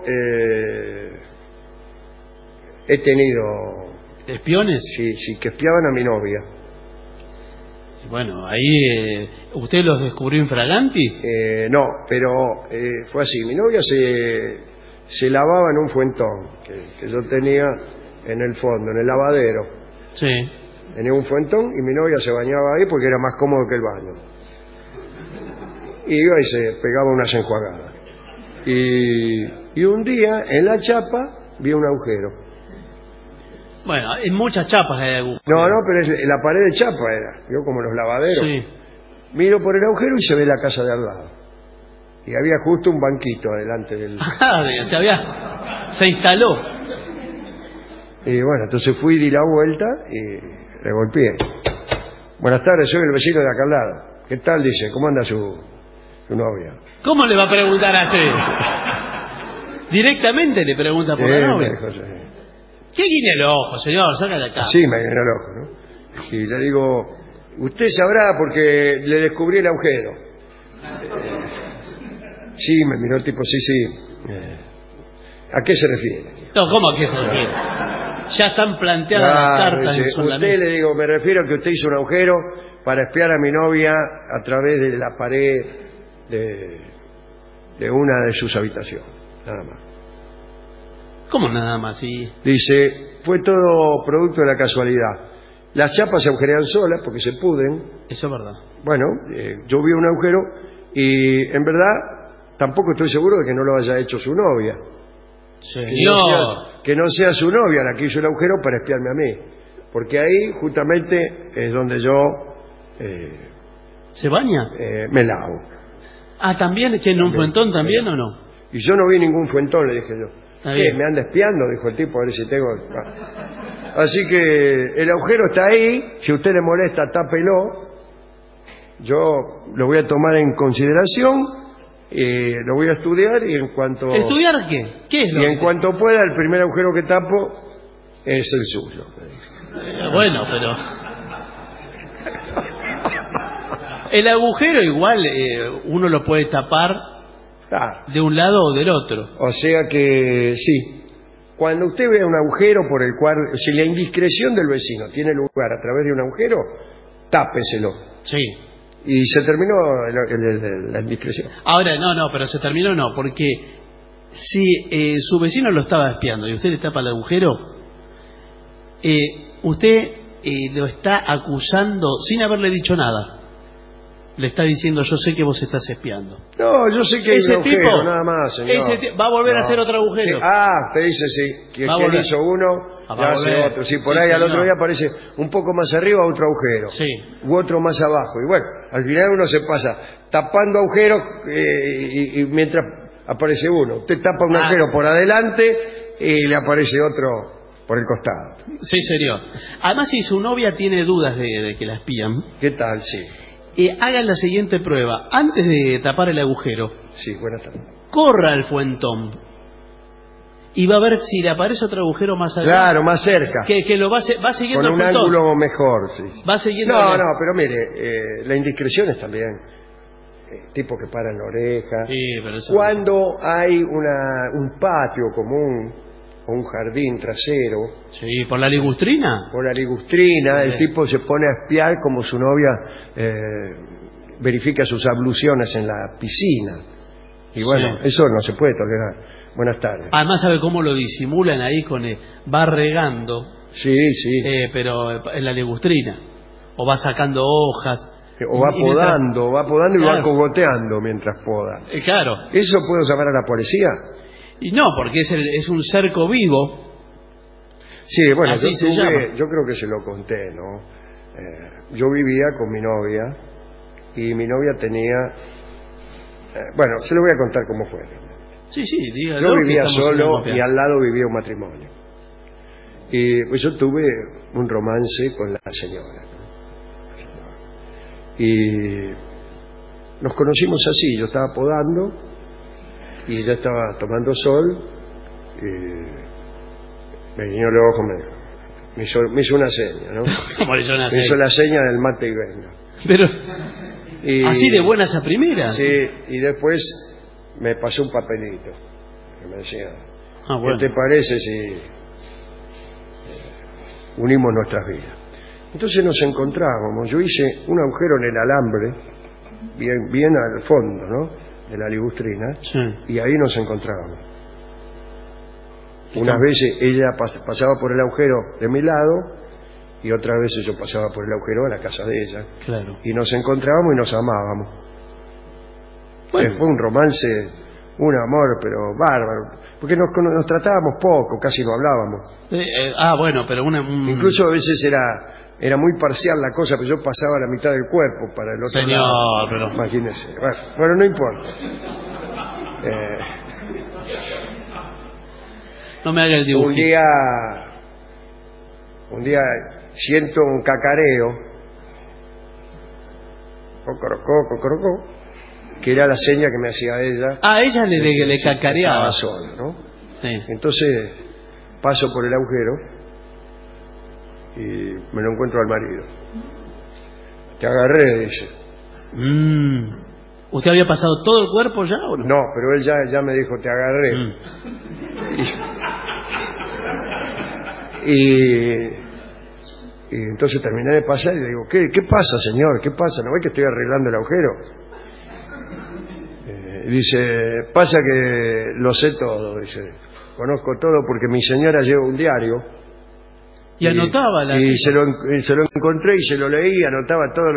he tenido... ¿Espiones? Sí, que espiaban a mi novia. Bueno, ahí... ¿usted los descubrió infraganti? No, pero fue así. Mi novia se lavaba en un fuentón que yo tenía en el fondo, en el lavadero. Sí. Tenía un fuentón y mi novia se bañaba ahí porque era más cómodo que el baño. Y iba y se pegaba unas enjuagadas. Y un día, en la chapa, vi un agujero. Bueno, en muchas chapas hay agujeros. No, pero la pared de chapa era, ¿vio? Como los lavaderos. Sí. Miro por el agujero y se ve la casa de al lado. Y había justo un banquito delante del... se instaló. Y bueno, entonces fui, di la vuelta y le golpeé. Buenas tardes, soy el vecino de acá al lado. ¿Qué tal? Dice, ¿cómo anda su novia? ¿Cómo le va a preguntar así? Directamente le pregunta por la novia. ¿Qué guiña el ojo, señor? Saca de acá. Sí, me guiña el ojo, ¿no? Y le digo, usted sabrá porque le descubrí el agujero. Sí, me miró el tipo, sí. ¿A qué se refiere? No, ¿cómo a qué se refiere? Ya están planteadas las cartas en su usted le digo, me refiero a que usted hizo un agujero para espiar a mi novia a través de la pared de una de sus habitaciones, nada más. ¿Cómo nada más? Sí. Dice, fue todo producto de la casualidad. Las chapas se agujerean solas porque se pudren. Eso es verdad. Bueno, yo vi un agujero y en verdad tampoco estoy seguro de que no lo haya hecho su novia. Que no sea su novia la que hizo el agujero para espiarme a mí. Porque ahí justamente es donde yo... ¿Se baña? Me lavo. Ah, ¿también? ¿Tiene un fuentón también o no? Y yo no vi ningún fuentón, le dije yo. Está ¿Qué? bien. ¿Me anda espiando? Dijo el tipo, a ver si tengo... Así que el agujero está ahí. Si a usted le molesta, tápelo. Yo lo voy a tomar en consideración. Lo voy a estudiar y en cuanto... ¿Estudiar qué? ¿Qué es lo Y en cuanto pueda, el primer agujero que tapo es el suyo. Bueno, pero... El agujero igual uno lo puede tapar de un lado o del otro. O sea que sí. Cuando usted vea un agujero por el cual... Si la indiscreción del vecino tiene lugar a través de un agujero, tápeselo. Sí. Y se terminó la indiscreción. Ahora, no, pero se terminó no, porque si su vecino lo estaba espiando y usted le tapa el agujero, usted lo está acusando sin haberle dicho nada. Le está diciendo, yo sé que vos estás espiando. No, yo sé que hay un agujero, nada más, señor. Va a volver a hacer otro agujero. Te dice sí. Quien hizo uno, ya hace otro. Sí, por ahí al otro día aparece un poco más arriba otro agujero. Sí. U otro más abajo. Y bueno, al final uno se pasa tapando agujeros y mientras aparece uno. Usted tapa un agujero por adelante y le aparece otro por el costado. Sí, señor. Además, si su novia tiene dudas de que la espían... ¿Qué tal? Sí. Hagan la siguiente prueba. Antes de tapar el agujero, sí, buenas tardes, corra el fuentón y va a ver si le aparece otro agujero más allá. Claro, más cerca. Que lo va siguiendo con un el fuentón. Ángulo mejor, sí. Va siguiendo. No, pero mire, la indiscreción es también tipo que para en la oreja. Sí, pero eso cuando hay un patio común o un jardín trasero. Sí, por la ligustrina. Por la ligustrina, el tipo se pone a espiar como su novia verifica sus abluciones en la piscina. Y bueno, eso no se puede tolerar. Buenas tardes. Además, ¿sabe cómo lo disimulan ahí con va regando? Sí. Pero en la ligustrina. O va sacando hojas. O va podando y va cogoteando mientras poda. Claro. ¿Eso puedo llamar a la policía? Y no, porque es un cerco vivo. Sí, bueno, yo creo que se lo conté, ¿no? Yo vivía con mi novia y mi novia tenía... bueno, se lo voy a contar cómo fue. Sí, dígalo. Yo vivía solo y al lado vivía un matrimonio. Y pues yo tuve un romance con la señora, ¿no? Y nos conocimos así, yo estaba podando y ella estaba tomando sol y me guiñó los ojos, me hizo una seña, ¿no? ¿Cómo le hizo una seña? Me hizo la seña del mate y venga. Pero, así de buenas a primeras. Sí, y después me pasó un papelito que me decía, bueno. ¿qué te parece si unimos nuestras vidas? Entonces nos encontrábamos, yo hice un agujero en el alambre, bien al fondo, ¿no?, de la ligustrina, y ahí nos encontrábamos. Unas veces ella pasaba por el agujero de mi lado y otras veces yo pasaba por el agujero a la casa de ella. Claro. Y nos encontrábamos y nos amábamos. Bueno. Fue un romance, un amor, pero bárbaro. Porque nos tratábamos poco, casi no hablábamos. Bueno, pero incluso a veces era muy parcial la cosa, pero yo pasaba la mitad del cuerpo para el otro lado. Pero... Imagínese. Bueno, no importa. No me haga el dibujo. Un día siento un cacareo cocorocó, que era la seña que me hacía ella. Ella le cacareaba. Estaba sola, ¿no? Sí. Entonces paso por el agujero y me lo encuentro al marido. Te agarré, dice. ¿Usted había pasado todo el cuerpo ya o no? No, pero él ya me dijo, te agarré. Y entonces terminé de pasar y le digo, ¿qué pasa, señor? ¿Qué pasa? ¿No ve que estoy arreglando el agujero? Y dice, pasa que lo sé todo, dice. Conozco todo porque mi señora lleva un diario. Y anotaba y se lo encontré y se lo leí, anotaba todo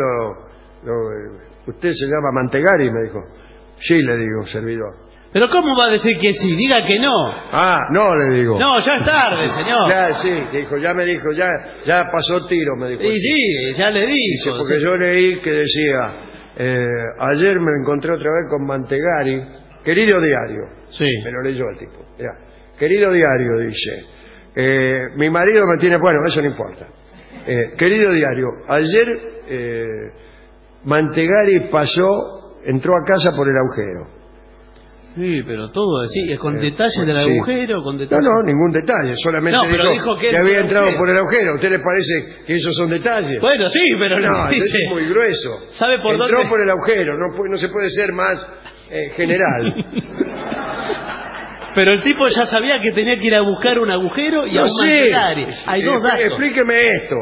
lo usted se llama Mantegari, me dijo. Sí, le digo, servidor. ¿Pero cómo va a decir que sí? Diga que no. No, le digo. No, ya es tarde, señor. Ya, sí, dijo, ya pasó tiro, me dijo. Y sí, ya le dijo. Dice, porque yo leí que decía, ayer me encontré otra vez con Mantegari, querido diario. Sí. Me lo leyó el tipo. Mirá, querido diario, dice, mi marido me tiene, bueno, eso no importa. Querido diario, ayer Mantegari entró a casa por el agujero. Sí, pero todo así, con detalle del agujero, con detalle. No, ningún detalle, solamente dijo que había entrado por el agujero. ¿A usted le parece que esos son detalles? Bueno, sí, pero no, dice. Es muy grueso. ¿Sabe por dónde? Entró por el agujero, no se puede ser más general. Pero el tipo ya sabía que tenía que ir a buscar un agujero y a un Mantegari. Hay dos datos. Explíqueme esto.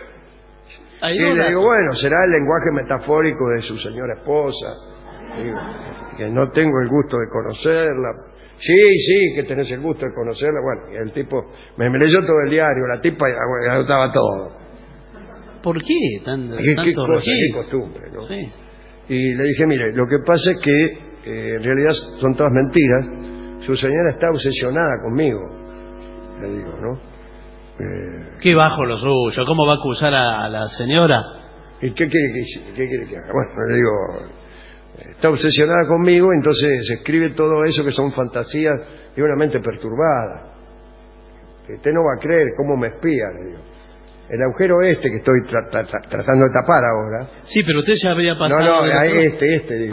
Y le digo, bueno, será el lenguaje metafórico de su señora esposa. Digo, que no tengo el gusto de conocerla. Sí, que tenés el gusto de conocerla. Bueno, y el tipo me leyó todo el diario, la tipa anotaba todo. ¿Por qué? Tanto qué cosa, qué costumbre, ¿no? Sí. Y le dije, mire, lo que pasa es que en realidad son todas mentiras. Su señora está obsesionada conmigo, le digo, ¿no? Qué bajo lo suyo, ¿cómo va a acusar a la señora? ¿Y qué quiere que haga? Bueno, le digo, está obsesionada conmigo, entonces escribe todo eso que son fantasías de una mente perturbada. Que usted no va a creer cómo me espía, le digo. El agujero que estoy tratando de tapar ahora. Sí, pero usted ya había pasado. No, digo.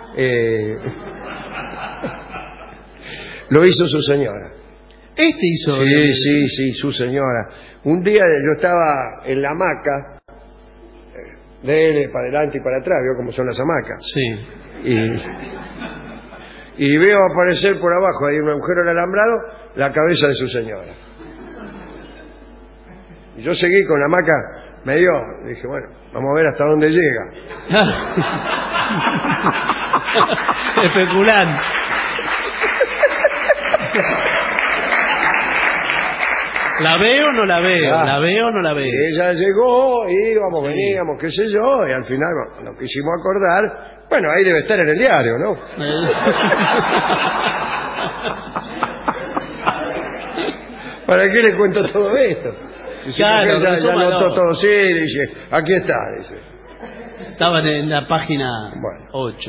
Lo hizo su señora. Hizo. Sí, su señora. Un día yo estaba en la hamaca, de él para adelante y para atrás, veo cómo son las hamacas. Sí. Y veo aparecer por abajo, hay un agujero del alambrado, la cabeza de su señora. Y yo seguí con la hamaca, dije, bueno, vamos a ver hasta dónde llega. Especulante. ¿La veo o no la veo? ¿La veo o no la veo? Y ella llegó, íbamos, veníamos, qué sé yo, y al final nos quisimos acordar. Bueno, ahí debe estar en el diario, ¿no? ¿Para qué le cuento todo esto? Dice, claro, ya notó todo, sí, dice, aquí está, dice. Estaban en la página 8.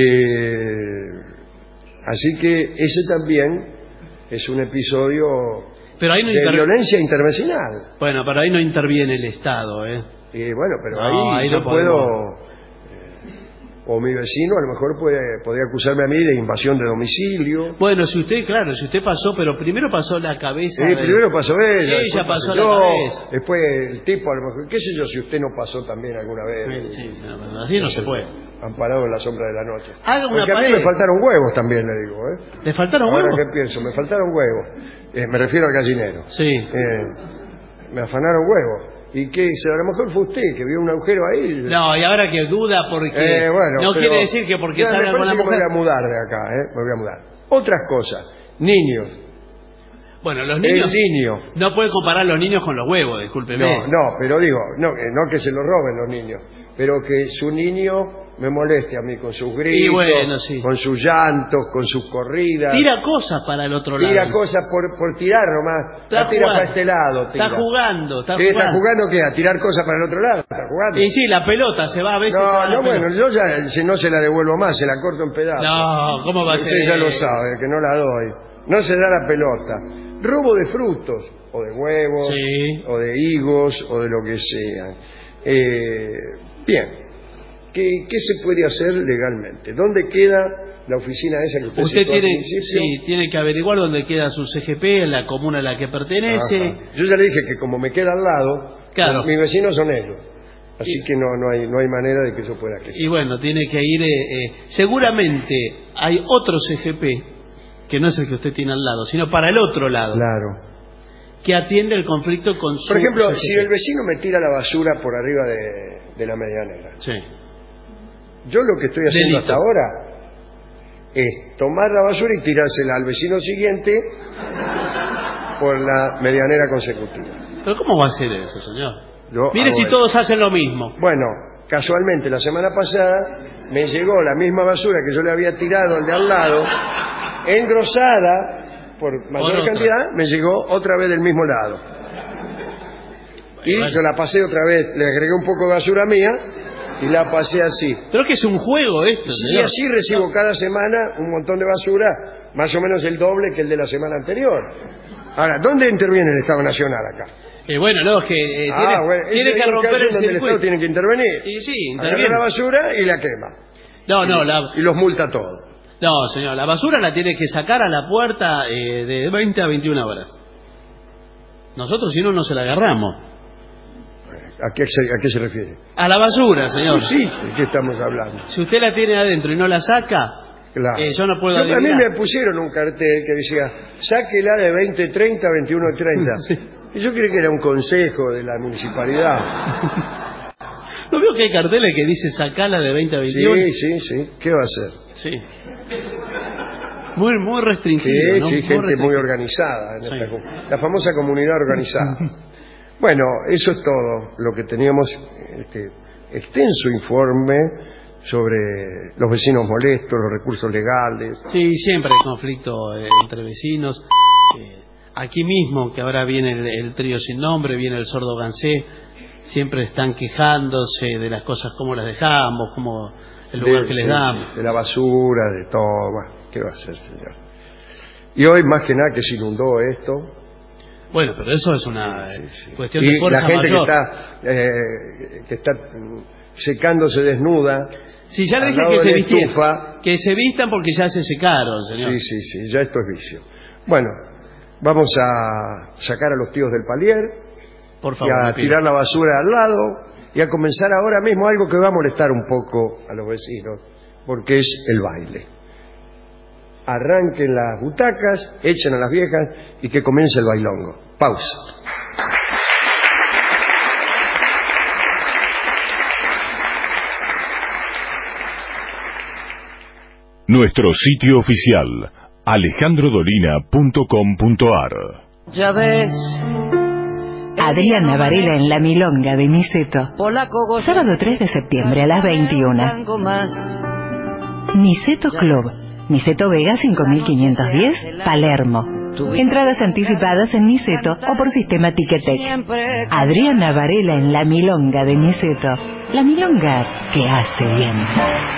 Así que ese también es un episodio pero ahí no de violencia intervecinal. Bueno, pero ahí no interviene el Estado, Y bueno, pero ahí yo puedo... o mi vecino a lo mejor podría acusarme a mí de invasión de domicilio. Bueno, si usted pasó, pero primero pasó la cabeza. Sí, primero pasó ella. Ella pasó la cabeza. Después el tipo a lo mejor, qué sé yo, si usted no pasó también alguna vez. Sí, así no se puede. Amparado en la sombra de la noche. Porque a mí me faltaron huevos también, le digo. ¿Le faltaron huevos? Ahora que pienso, me faltaron huevos. Me refiero al gallinero. Sí. Me afanaron huevos. ¿Y qué? A lo mejor fue usted que vio un agujero ahí. No, y ahora que duda porque... no quiere decir que porque salga con la mujer... Me voy a mudar de acá, me voy a mudar. Otras cosas. Niños. Bueno, los niños... El niño. No puede comparar los niños con los huevos, discúlpeme. No, pero digo, no que se lo roben los niños, pero que su niño me moleste a mí con sus gritos, con sus llantos, con sus corridas. Tira cosas para el otro lado. Tira cosas por tirar nomás. La tira para este lado. Está jugando. ¿Está jugando qué? ¿A tirar cosas para el otro lado? ¿Está jugando? Y sí, la pelota se va a veces. Bueno, yo ya no se la devuelvo más, se la corto en pedazos. No, ¿cómo va a ser? Usted ya lo sabe, que no la doy. No se da la pelota. Robo de frutos, o de huevos, o de higos, o de lo que sea. Bien. ¿qué se puede hacer legalmente? ¿Dónde queda la oficina esa que usted tiene que averiguar dónde queda su CGP, en la comuna a la que pertenece? Ajá. Yo ya le dije que como me queda al lado, claro, mis vecinos son ellos. Así que no hay manera de que yo pueda quejar. Y bueno, tiene que ir... seguramente hay otro CGP, que no es el que usted tiene al lado, sino para el otro lado. Claro. Que atiende el conflicto con su... Por ejemplo, CGP. si el vecino me tira la basura por arriba de la medianera. Sí. Yo lo que estoy haciendo hasta ahora es tomar la basura y tirársela al vecino siguiente por la medianera consecutiva. ¿Pero cómo va a hacer eso, señor? Yo Mire si todos hacen lo mismo. Bueno, casualmente la semana pasada me llegó la misma basura que yo le había tirado al de al lado, engrosada por mayor cantidad, me llegó otra vez del mismo lado. Y yo la pasé otra vez, le agregué un poco de basura mía y la pasé así. Pero que es un juego esto, sí, señor. Y así recibo cada semana un montón de basura, más o menos el doble que el de la semana anterior. Ahora, ¿dónde interviene el Estado Nacional acá? Bueno, no, es que tiene que romper el circuito. El Estado tiene que intervenir. Y sí, agarra interviene. la basura y la quema. No, y los multa todos. No, señor, la basura la tiene que sacar a la puerta de 20 a 21 horas. Nosotros si no se la agarramos. ¿A qué se refiere? A la basura, señor. Sí, ¿de qué estamos hablando? Si usted la tiene adentro y no la saca, claro. Yo no puedo adivinar. A mí me pusieron un cartel que decía, sáquela de 20:30 a 21:30. Sí. Y yo creí que era un consejo de la municipalidad. ¿No veo que hay carteles que dice sacala de 20 a 21? Sí. ¿Qué va a hacer? Sí. Muy restringido, ¿no? Sí, gente muy organizada. La famosa comunidad organizada. Bueno, eso es todo lo que teníamos, este extenso informe sobre los vecinos molestos, los recursos legales. Sí, siempre hay conflicto entre vecinos. Aquí mismo, que ahora viene el trío sin nombre, viene el sordo Gansé, siempre están quejándose de las cosas, cómo las dejamos, cómo el lugar que les damos. De la basura, de todo. Bueno, ¿qué va a hacer, señor? Y hoy, más que nada, que se inundó esto. Bueno, pero eso es una cuestión de fuerza mayor. Y la gente que está secándose desnuda. Sí, ya le dije que se vistan porque ya se secaron, señor. Sí, ya esto es vicio. Bueno, vamos a sacar a los tíos del palier, por favor, y a tirar la basura al lado, y a comenzar ahora mismo algo que va a molestar un poco a los vecinos, porque es el baile. Arranquen las butacas, echen a las viejas y que comience el bailongo. Pausa. Nuestro sitio oficial, alejandrodolina.com.ar. Ya ves. Adriana Varela en La Milonga de Niceto. Sábado 3 de septiembre a las 21. Niceto Club. Niceto Vega 5510, Palermo. Entradas anticipadas en Niceto o por sistema Ticketek. Adriana Varela en La Milonga de Niceto. La Milonga que hace bien.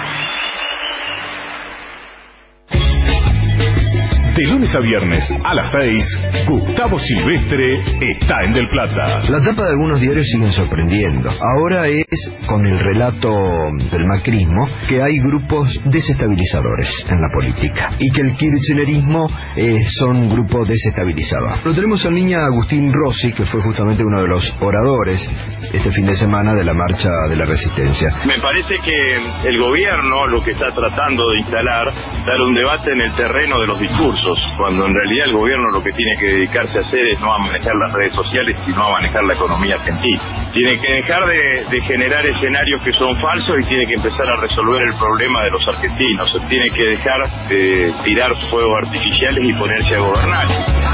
De lunes a viernes a las 6, Gustavo Silvestre está en Del Plata. La tapa de algunos diarios siguen sorprendiendo. Ahora es con el relato del macrismo que hay grupos desestabilizadores en la política y que el kirchnerismo son un grupo desestabilizador. Lo tenemos en línea a Agustín Rossi, que fue justamente uno de los oradores este fin de semana de la Marcha de la Resistencia. Me parece que el gobierno lo que está tratando de instalar, dar un debate en el terreno de los discursos, cuando en realidad el gobierno lo que tiene que dedicarse a hacer es no a manejar las redes sociales, sino a manejar la economía argentina. Tiene que dejar de generar escenarios que son falsos y tiene que empezar a resolver el problema de los argentinos. Tiene que dejar de tirar fuegos artificiales y ponerse a gobernar.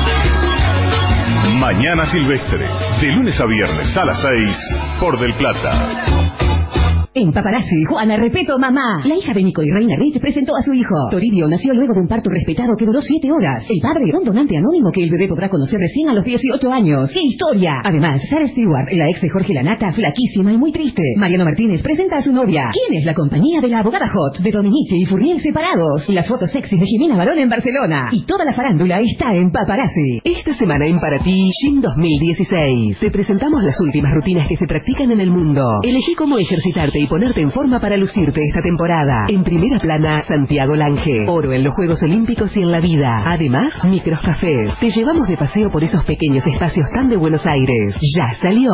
Mañana Silvestre, de lunes a viernes a las 6, por Del Plata. En Paparazzi, Juana Repeto Mamá. La hija de Nico y Reina Rich presentó a su hijo. Toribio nació luego de un parto respetado que duró 7 horas. El padre, un donante anónimo que el bebé podrá conocer recién a los 18 años. ¡Qué historia! Además, Sarah Stewart, la ex de Jorge Lanata, flaquísima y muy triste. Mariano Martínez presenta a su novia. ¿Quién es la compañía de la abogada Hot? De Dominici y Furriel separados. Las fotos sexys de Jimena Barón en Barcelona. Y toda la farándula está en Paparazzi. Esta semana en Para Ti, Gym 2016. Te presentamos las últimas rutinas que se practican en el mundo. Elegí cómo ejercitarte y ponerte en forma para lucirte esta temporada. En primera plana, Santiago Lange. Oro en los Juegos Olímpicos y en la vida. Además, microcafés. Te llevamos de paseo por esos pequeños espacios tan de Buenos Aires. Ya salió...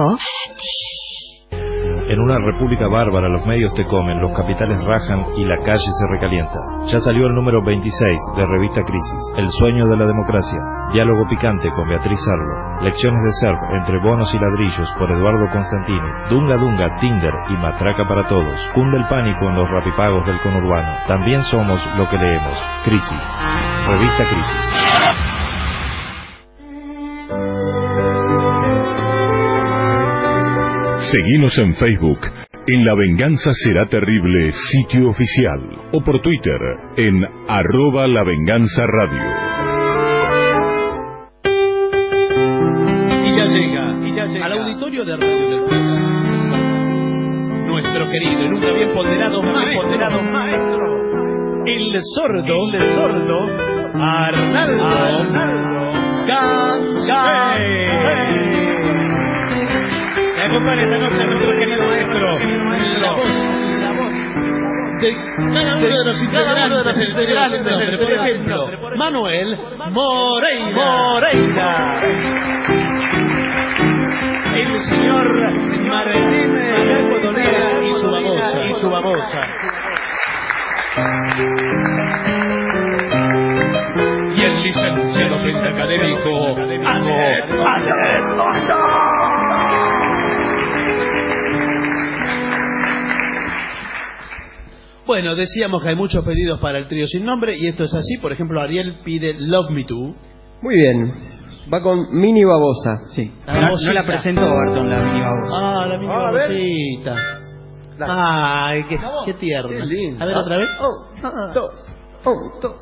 En una república bárbara los medios te comen, los capitales rajan y la calle se recalienta. Ya salió el número 26 de Revista Crisis, El sueño de la democracia. Diálogo picante con Beatriz Sarlo. Lecciones de surf entre bonos y ladrillos por Eduardo Constantini. Dunga Dunga, Tinder y matraca para todos. Cunde el pánico en los rapipagos del conurbano. También somos lo que leemos. Crisis. Revista Crisis. Seguinos en Facebook, en La Venganza Será Terrible, sitio oficial, o por Twitter, en @lavenganzaradio. Y ya llega al auditorio de Radio del Plata, nuestro querido y nunca bien ponderado maestro, el sordo Arnaldo Gansé. Me acompaña esta noche nuestro querido maestro, la voz de cada uno de los integrantes del nombre. Por ejemplo, Manuel Moreira. El señor Martín Codonera y su babosa. Y el licenciado académico Bueno, decíamos que hay muchos pedidos para el trío sin nombre y esto es así. Por ejemplo, Ariel pide Love Me Too. Muy bien. Va con Mini Babosa. Sí. No la presentó, Barton, la Mini Babosa. Ah, la Mini Babosita. Ay, qué tierna. A ver, otra vez. Dos.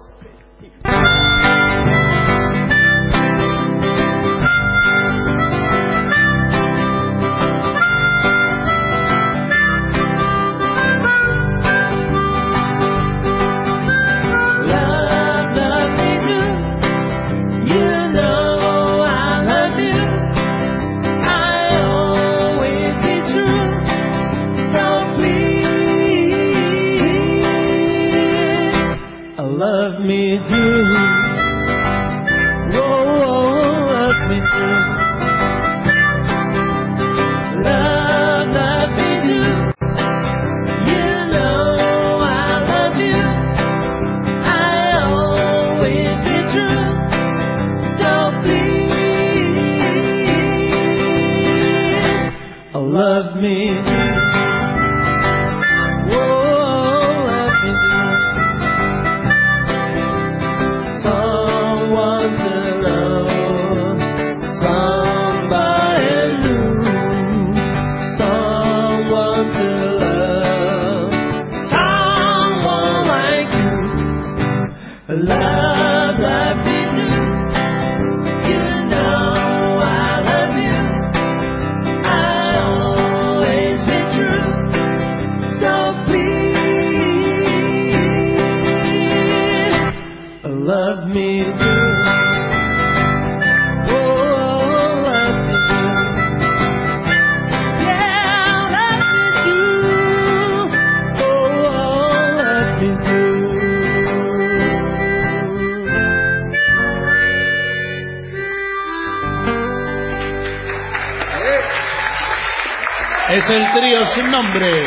Love me do, love me do, love me do. You know I love you. I always be true. So please, love me do. Es el trío sin nombre.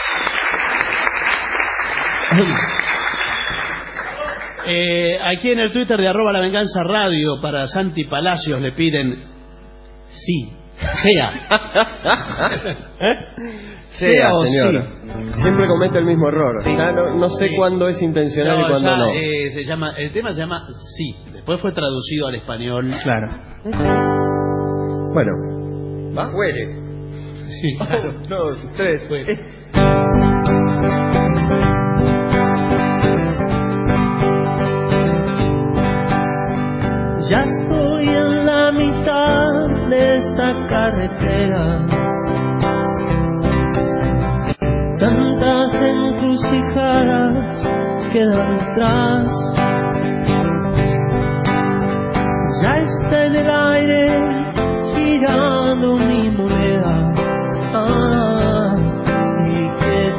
Aquí en el Twitter de @lavenganzaradio para Santi Palacios le piden sí, sea. Sea o señor. sí. Siempre comete el mismo error. Sí. No sé cuándo es intencional y cuándo no. El tema se llama sí. Después fue traducido al español. Claro. Bueno, ¿va? Huele. Sí, claro. 1, 2, 3. Ya estoy en la mitad de esta carretera. Tantas encrucijadas quedan detrás. Ya está en el aire girando mi moneda. Y que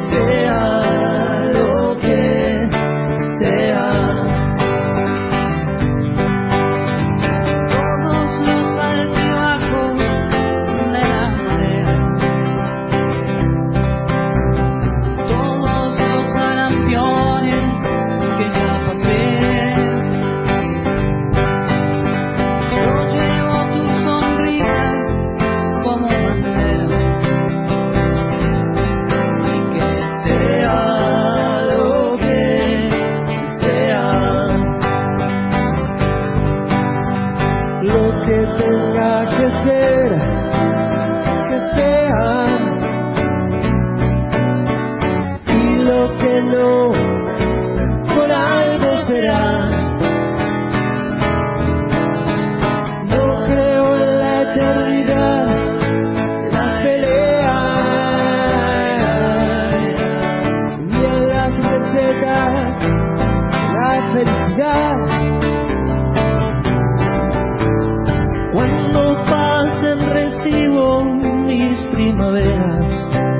primaveras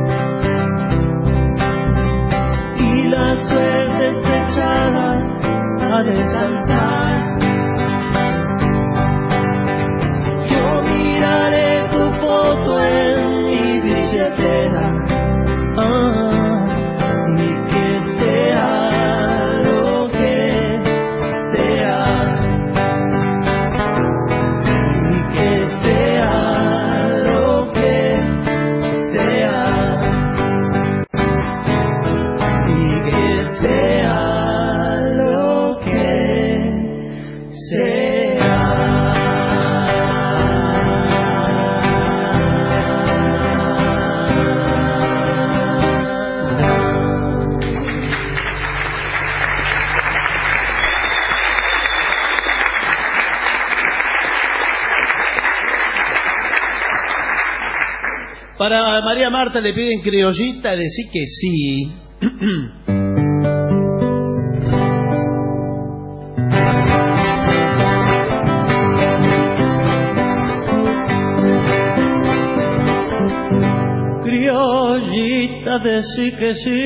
y la suerte está echada a descansar. Yo miraré tu foto en mi billetera, y que sea lo que sea, y que sea lo que sea, y que sea lo que sea. Para María Marta le piden criollita, decir que sí. Criollita, decir que sí.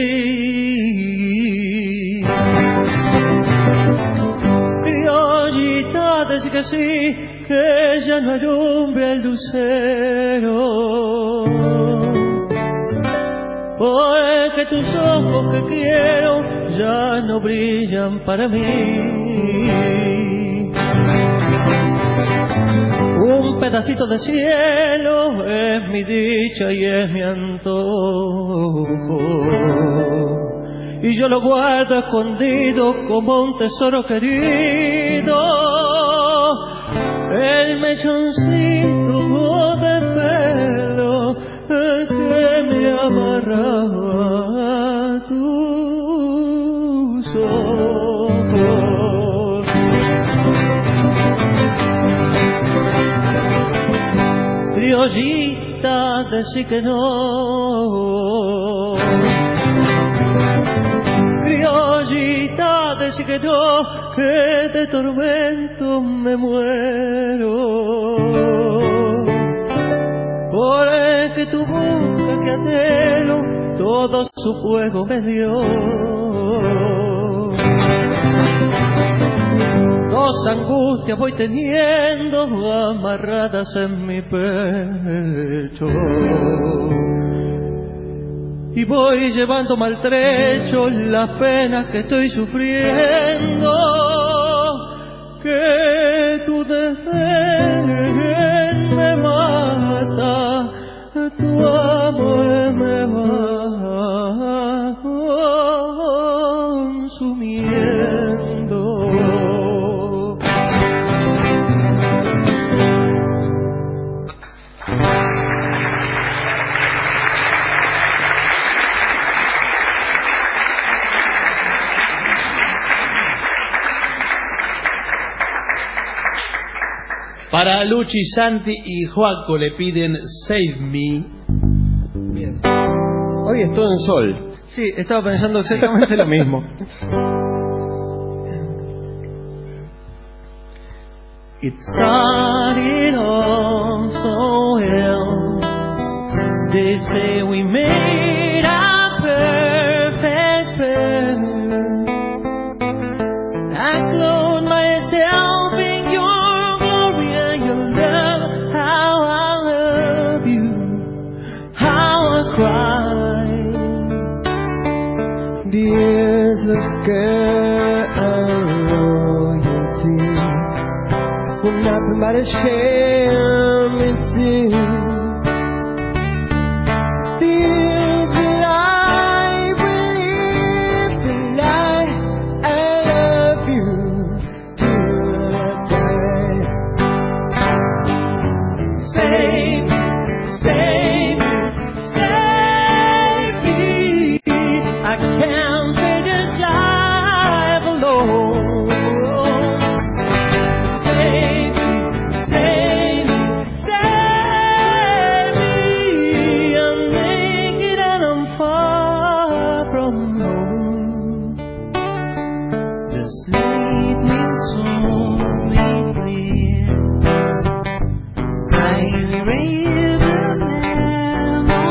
Criollita, decir que sí, que ya no alumbra el lucero, porque tus ojos que quiero ya no brillan para mí. Un pedacito de cielo es mi dicha y es mi antojo, y yo lo guardo escondido como un tesoro querido. El mechoncito de pelo que me amarraba a tus ojos. Criollita, decí que no. Criollita, decí que no, que de tormento me muero, porque tu boca que anhelo todo su fuego me dio. Dos angustias voy teniendo amarradas en mi pecho, y voy llevando maltrecho las penas que estoy sufriendo, que tu desdén me mata, tu amor me va consumiendo. Para Luchi, Santi y Joaco le piden Save Me. Bien. Hoy es todo en sol. Sí, estaba pensando exactamente lo mismo. It started off so well. They say we made a perfect pair. I clothed myself in your glory and your love. How I love you, how I cry. Tears of care and loyalty will nothing but a shame and sin. Tears that I believe the lie. I love you till I die. Save, save, save me. I can't take this life alone. Save me, save me, save me. I'm naked and I'm far from home. Just lead me softly, please. I erase the memory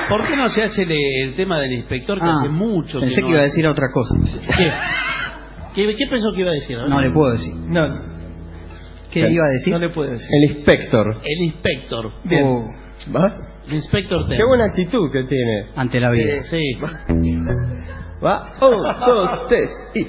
¿Por qué no se hace el tema del inspector que hace mucho pensé que iba a decir otra cosa. ¿Qué pensó que iba a decir? No le puedo decir. No. ¿Qué iba a decir? No le puedo decir. El inspector. El inspector. Bien. ¿Va? El inspector Qué buena actitud que tiene. Ante la vida. Sí. Va. 1, 2, 3 y...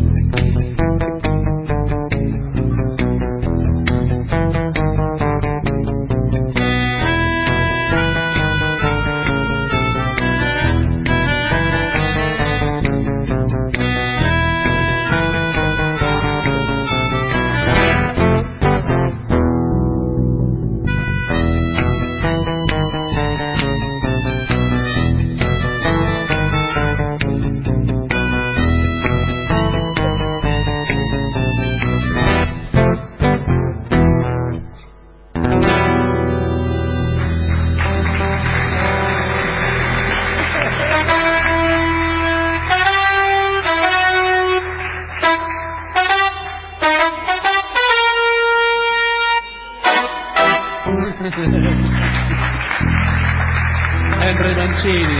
Henry Mancini.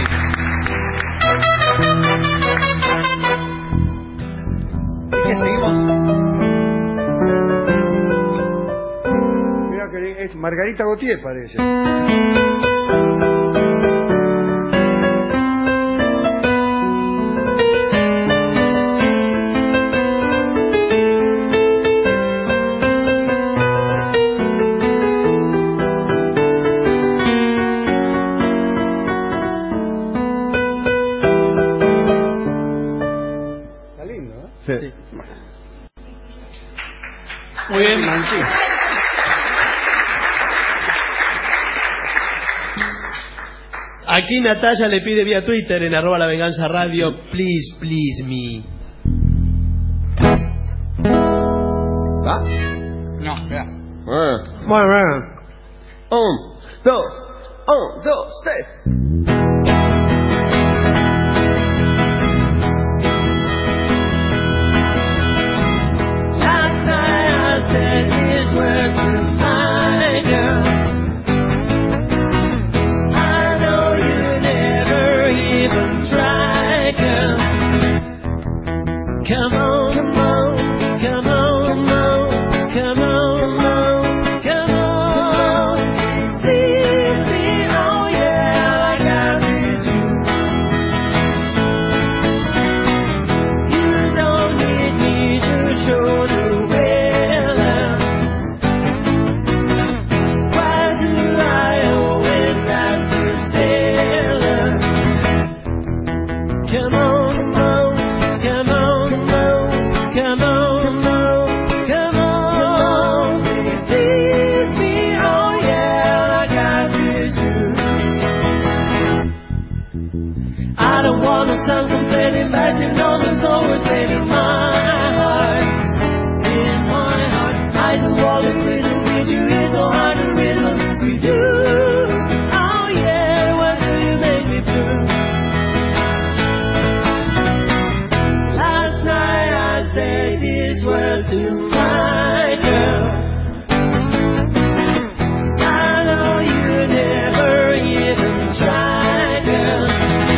¿Qué seguimos? Mira que es Margarita Gautier, parece. Sí. Muy bien. Aquí Natalia le pide vía Twitter en @lavenganzaradio, please me. ¿Va? No, espera. Bueno, bueno. 1, 2, 3. Come on, come on, come on, come on, come on. Please me, oh yeah, I got this you. You don't need me to show the way. Why do I always have to say, come on, come on, come on. Come on, come on, please me, oh yeah, I got this you. I don't wanna sound complaining, but you know there's always pain in my heart. In my heart, I do all the reason with you, it's so hard to reason with you. Oh yeah, what do you make me do? Last night I said these words to my girl. I know you never even tried, girl.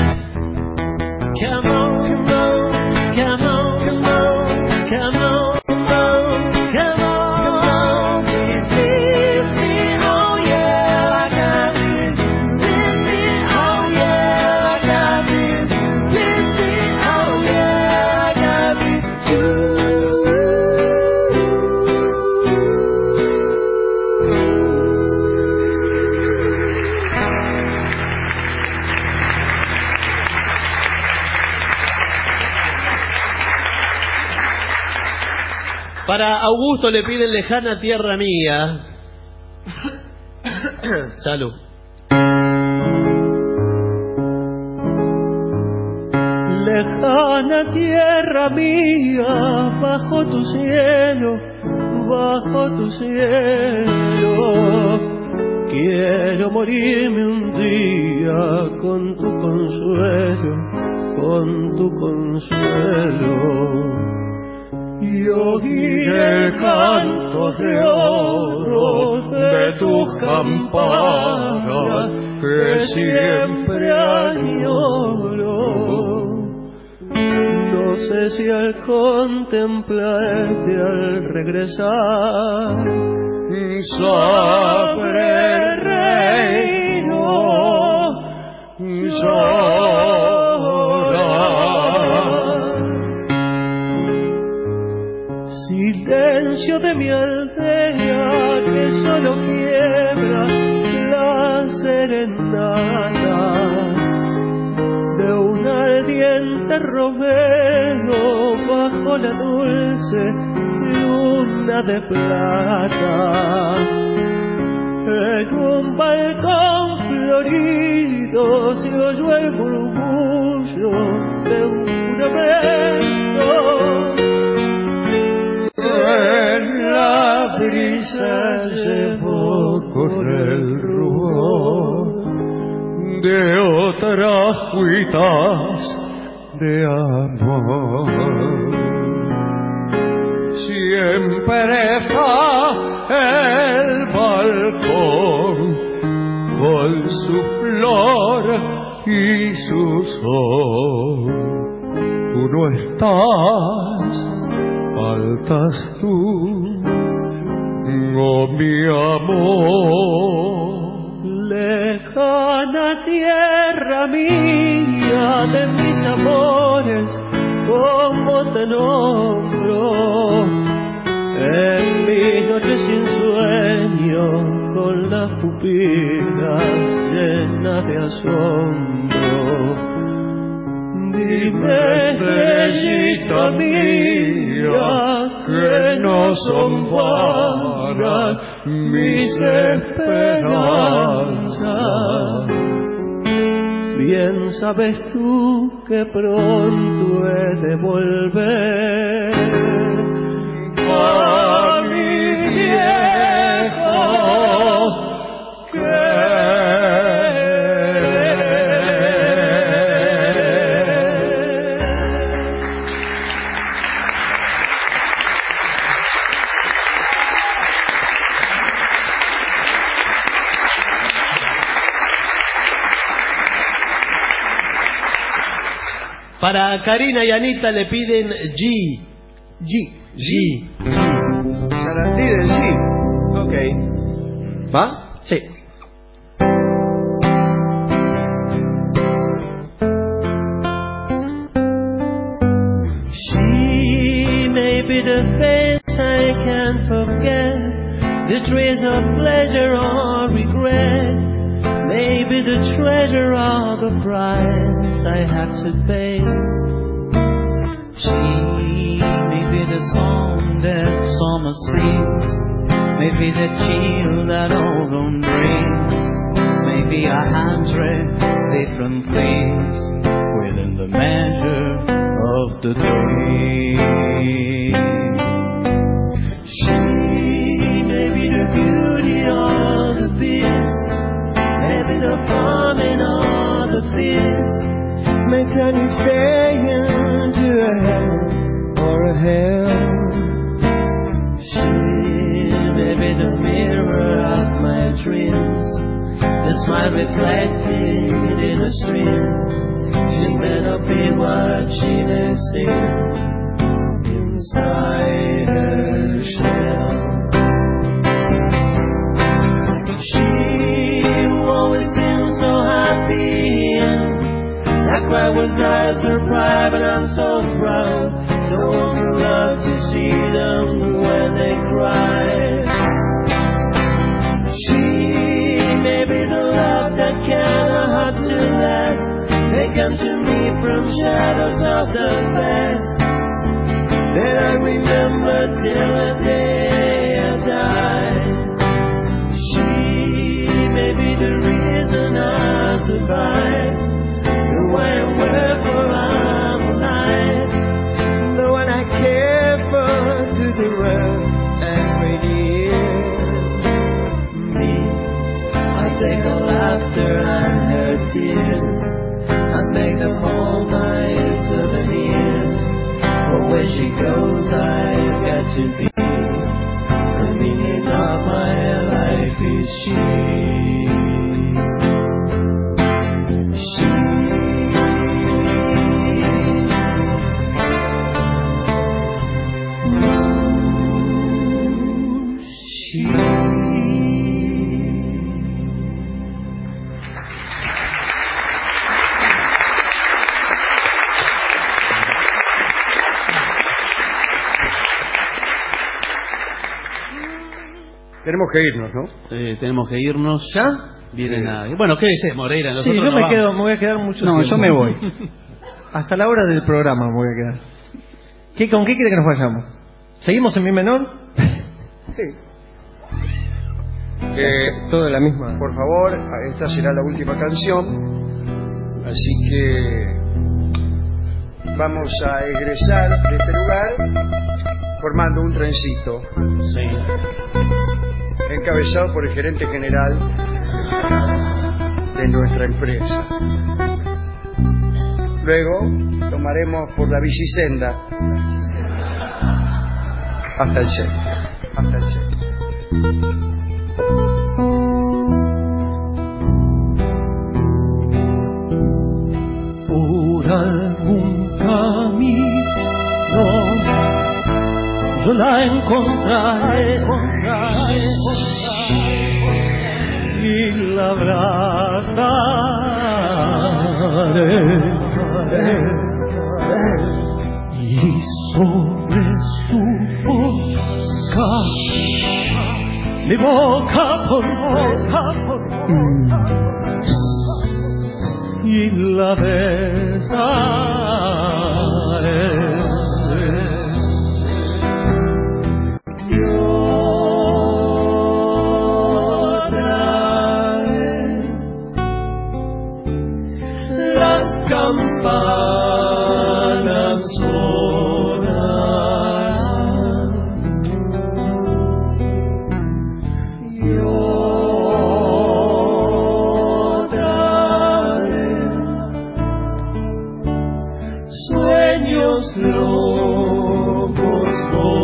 Come on, come on, come on, come on, come on, come on. Please me, oh yeah, I got this. Please me, oh yeah, I got this. Please me, oh yeah, I got this. Para Augusto le piden lejana tierra mía. Salud. Lejana tierra mía, bajo tu cielo, quiero morirme un día con tu consuelo, y oír el canto de oro de tus campanas que siempre añoro. No sé si al contemplarte al regresar sabré reino llorar. Silencio de mi aldea que solo quiebra la serenata de un ardiente romero bajo la dulce luna de plata. En un balcón florido se oyó el murmullo de un lamento. En la brisa llevó con el rubor de otras cuitas de amor. Siempre está el balcón con su flor y su sol. Tú no estás, faltas tú, oh mi amor. Lejana tierra mía de mis amores, como te nombro en mis noches sin sueño, con las pupilas llenas de asombro. Dime, estrellita mía, que no son vanas mis esperanzas. Bien sabes tú que pronto he de volver a mi viejo Para Karina y Anita le piden G. Sarandí del G. Ok. ¿Va? Sí. She may be the face I can't forget, the trace of pleasure or regret. Maybe the treasure or the price I have to pay. She may be the song that summer sings, maybe the chill that autumn brings, maybe 100 different things within the measure of the day. She may be the beauty or the beast, maybe the farming or the fields, may turn each day into a hell or a hell. She may be the mirror of my dreams, the smile reflected in a stream. She may not be what she may seem inside her shell. She always seems so happy, like I was eyes her pride, but I'm so proud. No one's allowed to see them when they cry. She may be the love that cannot hurt to last. They come to me from shadows of the past that I remember till the day I die. She may be the reason I survive, the way I work for I'm alive, the one I care for through the rough and rainy years. Me, I take her laughter and her tears, I make them all my souvenirs. For Where she goes, I've got to be. The meaning of my life is she. Tenemos que irnos, ¿no? Tenemos que irnos ya. Vienen a... Bueno, ¿qué dices, Moreira? Sí, yo me voy a quedar mucho tiempo. No, yo me voy. Hasta la hora del programa me voy a quedar. ¿Con qué quiere que nos vayamos? ¿Seguimos en mi menor? Sí. Todo la misma. Por favor, esta será la última canción. Así que vamos a egresar de este lugar formando un trencito. Sí. Encabezado por el gerente general de nuestra empresa. Luego tomaremos por la bicisenda hasta el centro. Hasta el centro. Por algún camino yo la encontraré y la abrazaré y sobre su boca, mi boca por boca y la besaré. Campanas sonarán y otra vez sueños locos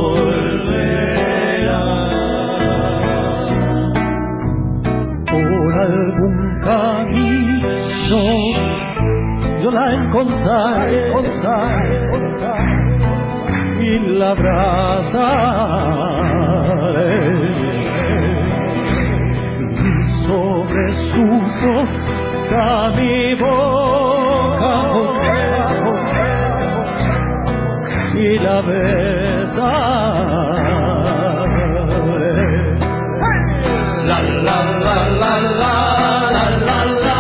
volverán por algún camino. Yo la encontraré y la abrazaré y sobre su boca mi boca y la besaré. La la la la la la la la la.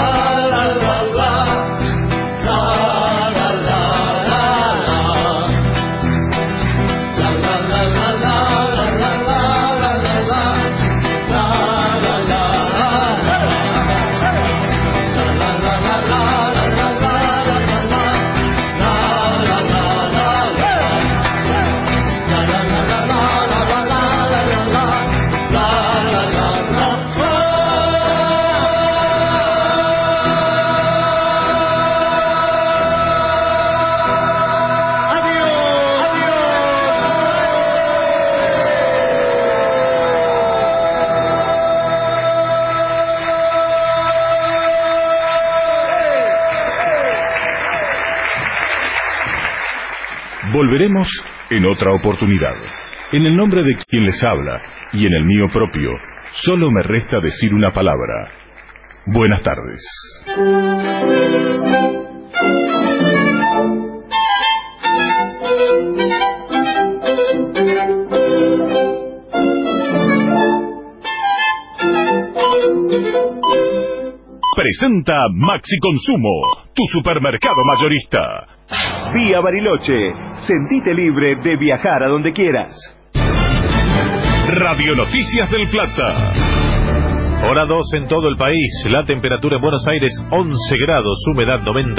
Volveremos en otra oportunidad. En el nombre de quien les habla y en el mío propio, solo me resta decir una palabra. Buenas tardes. Presenta Maxi Consumo, tu supermercado mayorista. Vía Bariloche, sentite libre de viajar a donde quieras. Radio Noticias del Plata. Hora 2 en todo el país. La temperatura en Buenos Aires 11 grados, humedad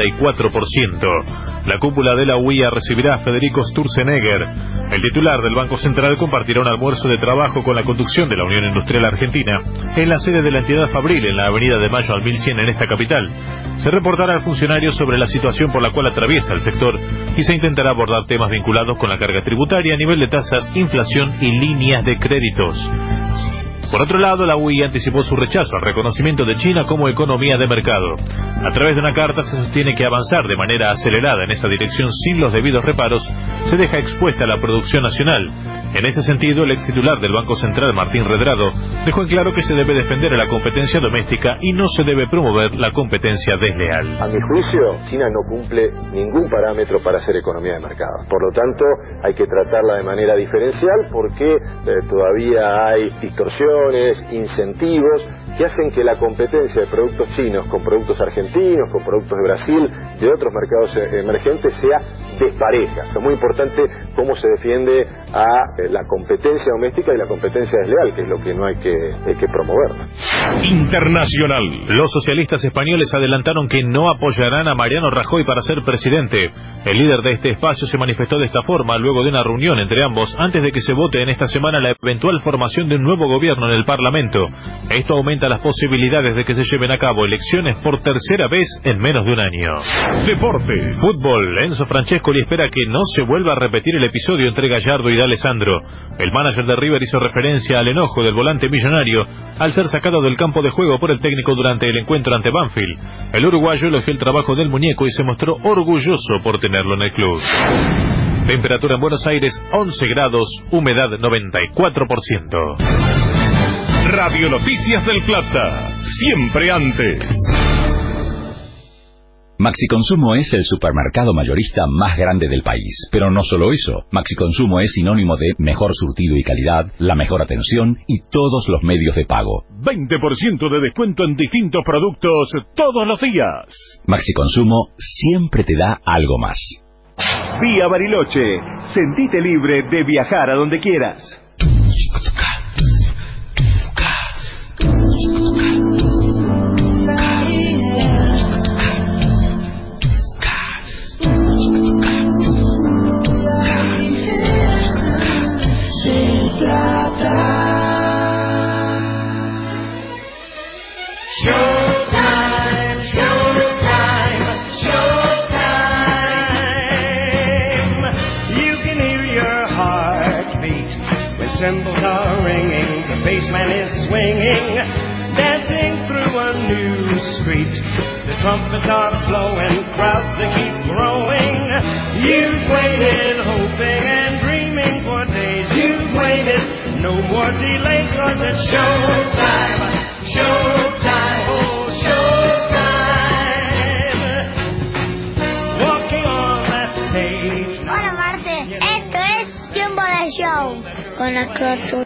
94%. La cúpula de la UIA recibirá a Federico Sturzenegger. El titular del Banco Central compartirá un almuerzo de trabajo con la conducción de la Unión Industrial Argentina en la sede de la entidad Fabril en la avenida de Mayo al 1100 en esta capital. Se reportará al funcionario sobre la situación por la cual atraviesa el sector y se intentará abordar temas vinculados con la carga tributaria, nivel de tasas, inflación y líneas de créditos. Por otro lado, la UI anticipó su rechazo al reconocimiento de China como economía de mercado. A través de una carta se sostiene que avanzar de manera acelerada en esa dirección sin los debidos reparos se deja expuesta la producción nacional. En ese sentido, el ex titular del Banco Central, Martín Redrado, dejó en claro que se debe defender a la competencia doméstica y no se debe promover la competencia desleal. A mi juicio, China no cumple ningún parámetro para ser economía de mercado. Por lo tanto, hay que tratarla de manera diferencial porque todavía hay distorsiones, incentivos que hacen que la competencia de productos chinos con productos argentinos, con productos de Brasil, de otros mercados emergentes sea despareja. Es muy importante cómo se defiende a la competencia doméstica y la competencia desleal, que es lo que no hay que promover. Internacional. Los socialistas españoles adelantaron que no apoyarán a Mariano Rajoy para ser presidente. El líder de este espacio se manifestó de esta forma luego de una reunión entre ambos antes de que se vote en esta semana la eventual formación de un nuevo gobierno en el Parlamento. Esto aumenta las posibilidades de que se lleven a cabo elecciones por tercera vez en menos de un año. Deportes. Fútbol. Enzo Francescoli espera que no se vuelva a repetir el episodio entre Gallardo y D'Alessandro. El manager de River hizo referencia al enojo del volante millonario al ser sacado del campo de juego por el técnico durante el encuentro ante Banfield. El uruguayo elogió el trabajo del muñeco y se mostró orgulloso por tenerlo en el club. Temperatura en Buenos Aires 11 grados, humedad 94%. Radio Noticias del Plata, siempre antes. Maxi Consumo es el supermercado mayorista más grande del país. Pero no solo eso, Maxi Consumo es sinónimo de mejor surtido y calidad, la mejor atención y todos los medios de pago. 20% de descuento en distintos productos todos los días. Maxi Consumo siempre te da algo más. Vía Bariloche. Sentite libre de viajar a donde quieras. Cymbals are ringing, the bassman is swinging, dancing through a new street. The trumpets are blowing, crowds that keep growing. You've waited, hoping and dreaming for days. You've waited, no more delays, 'cause it's showtime, showtime, oh showtime. Walking on that stage. Hola Marte, esto es Tiempo de Show con la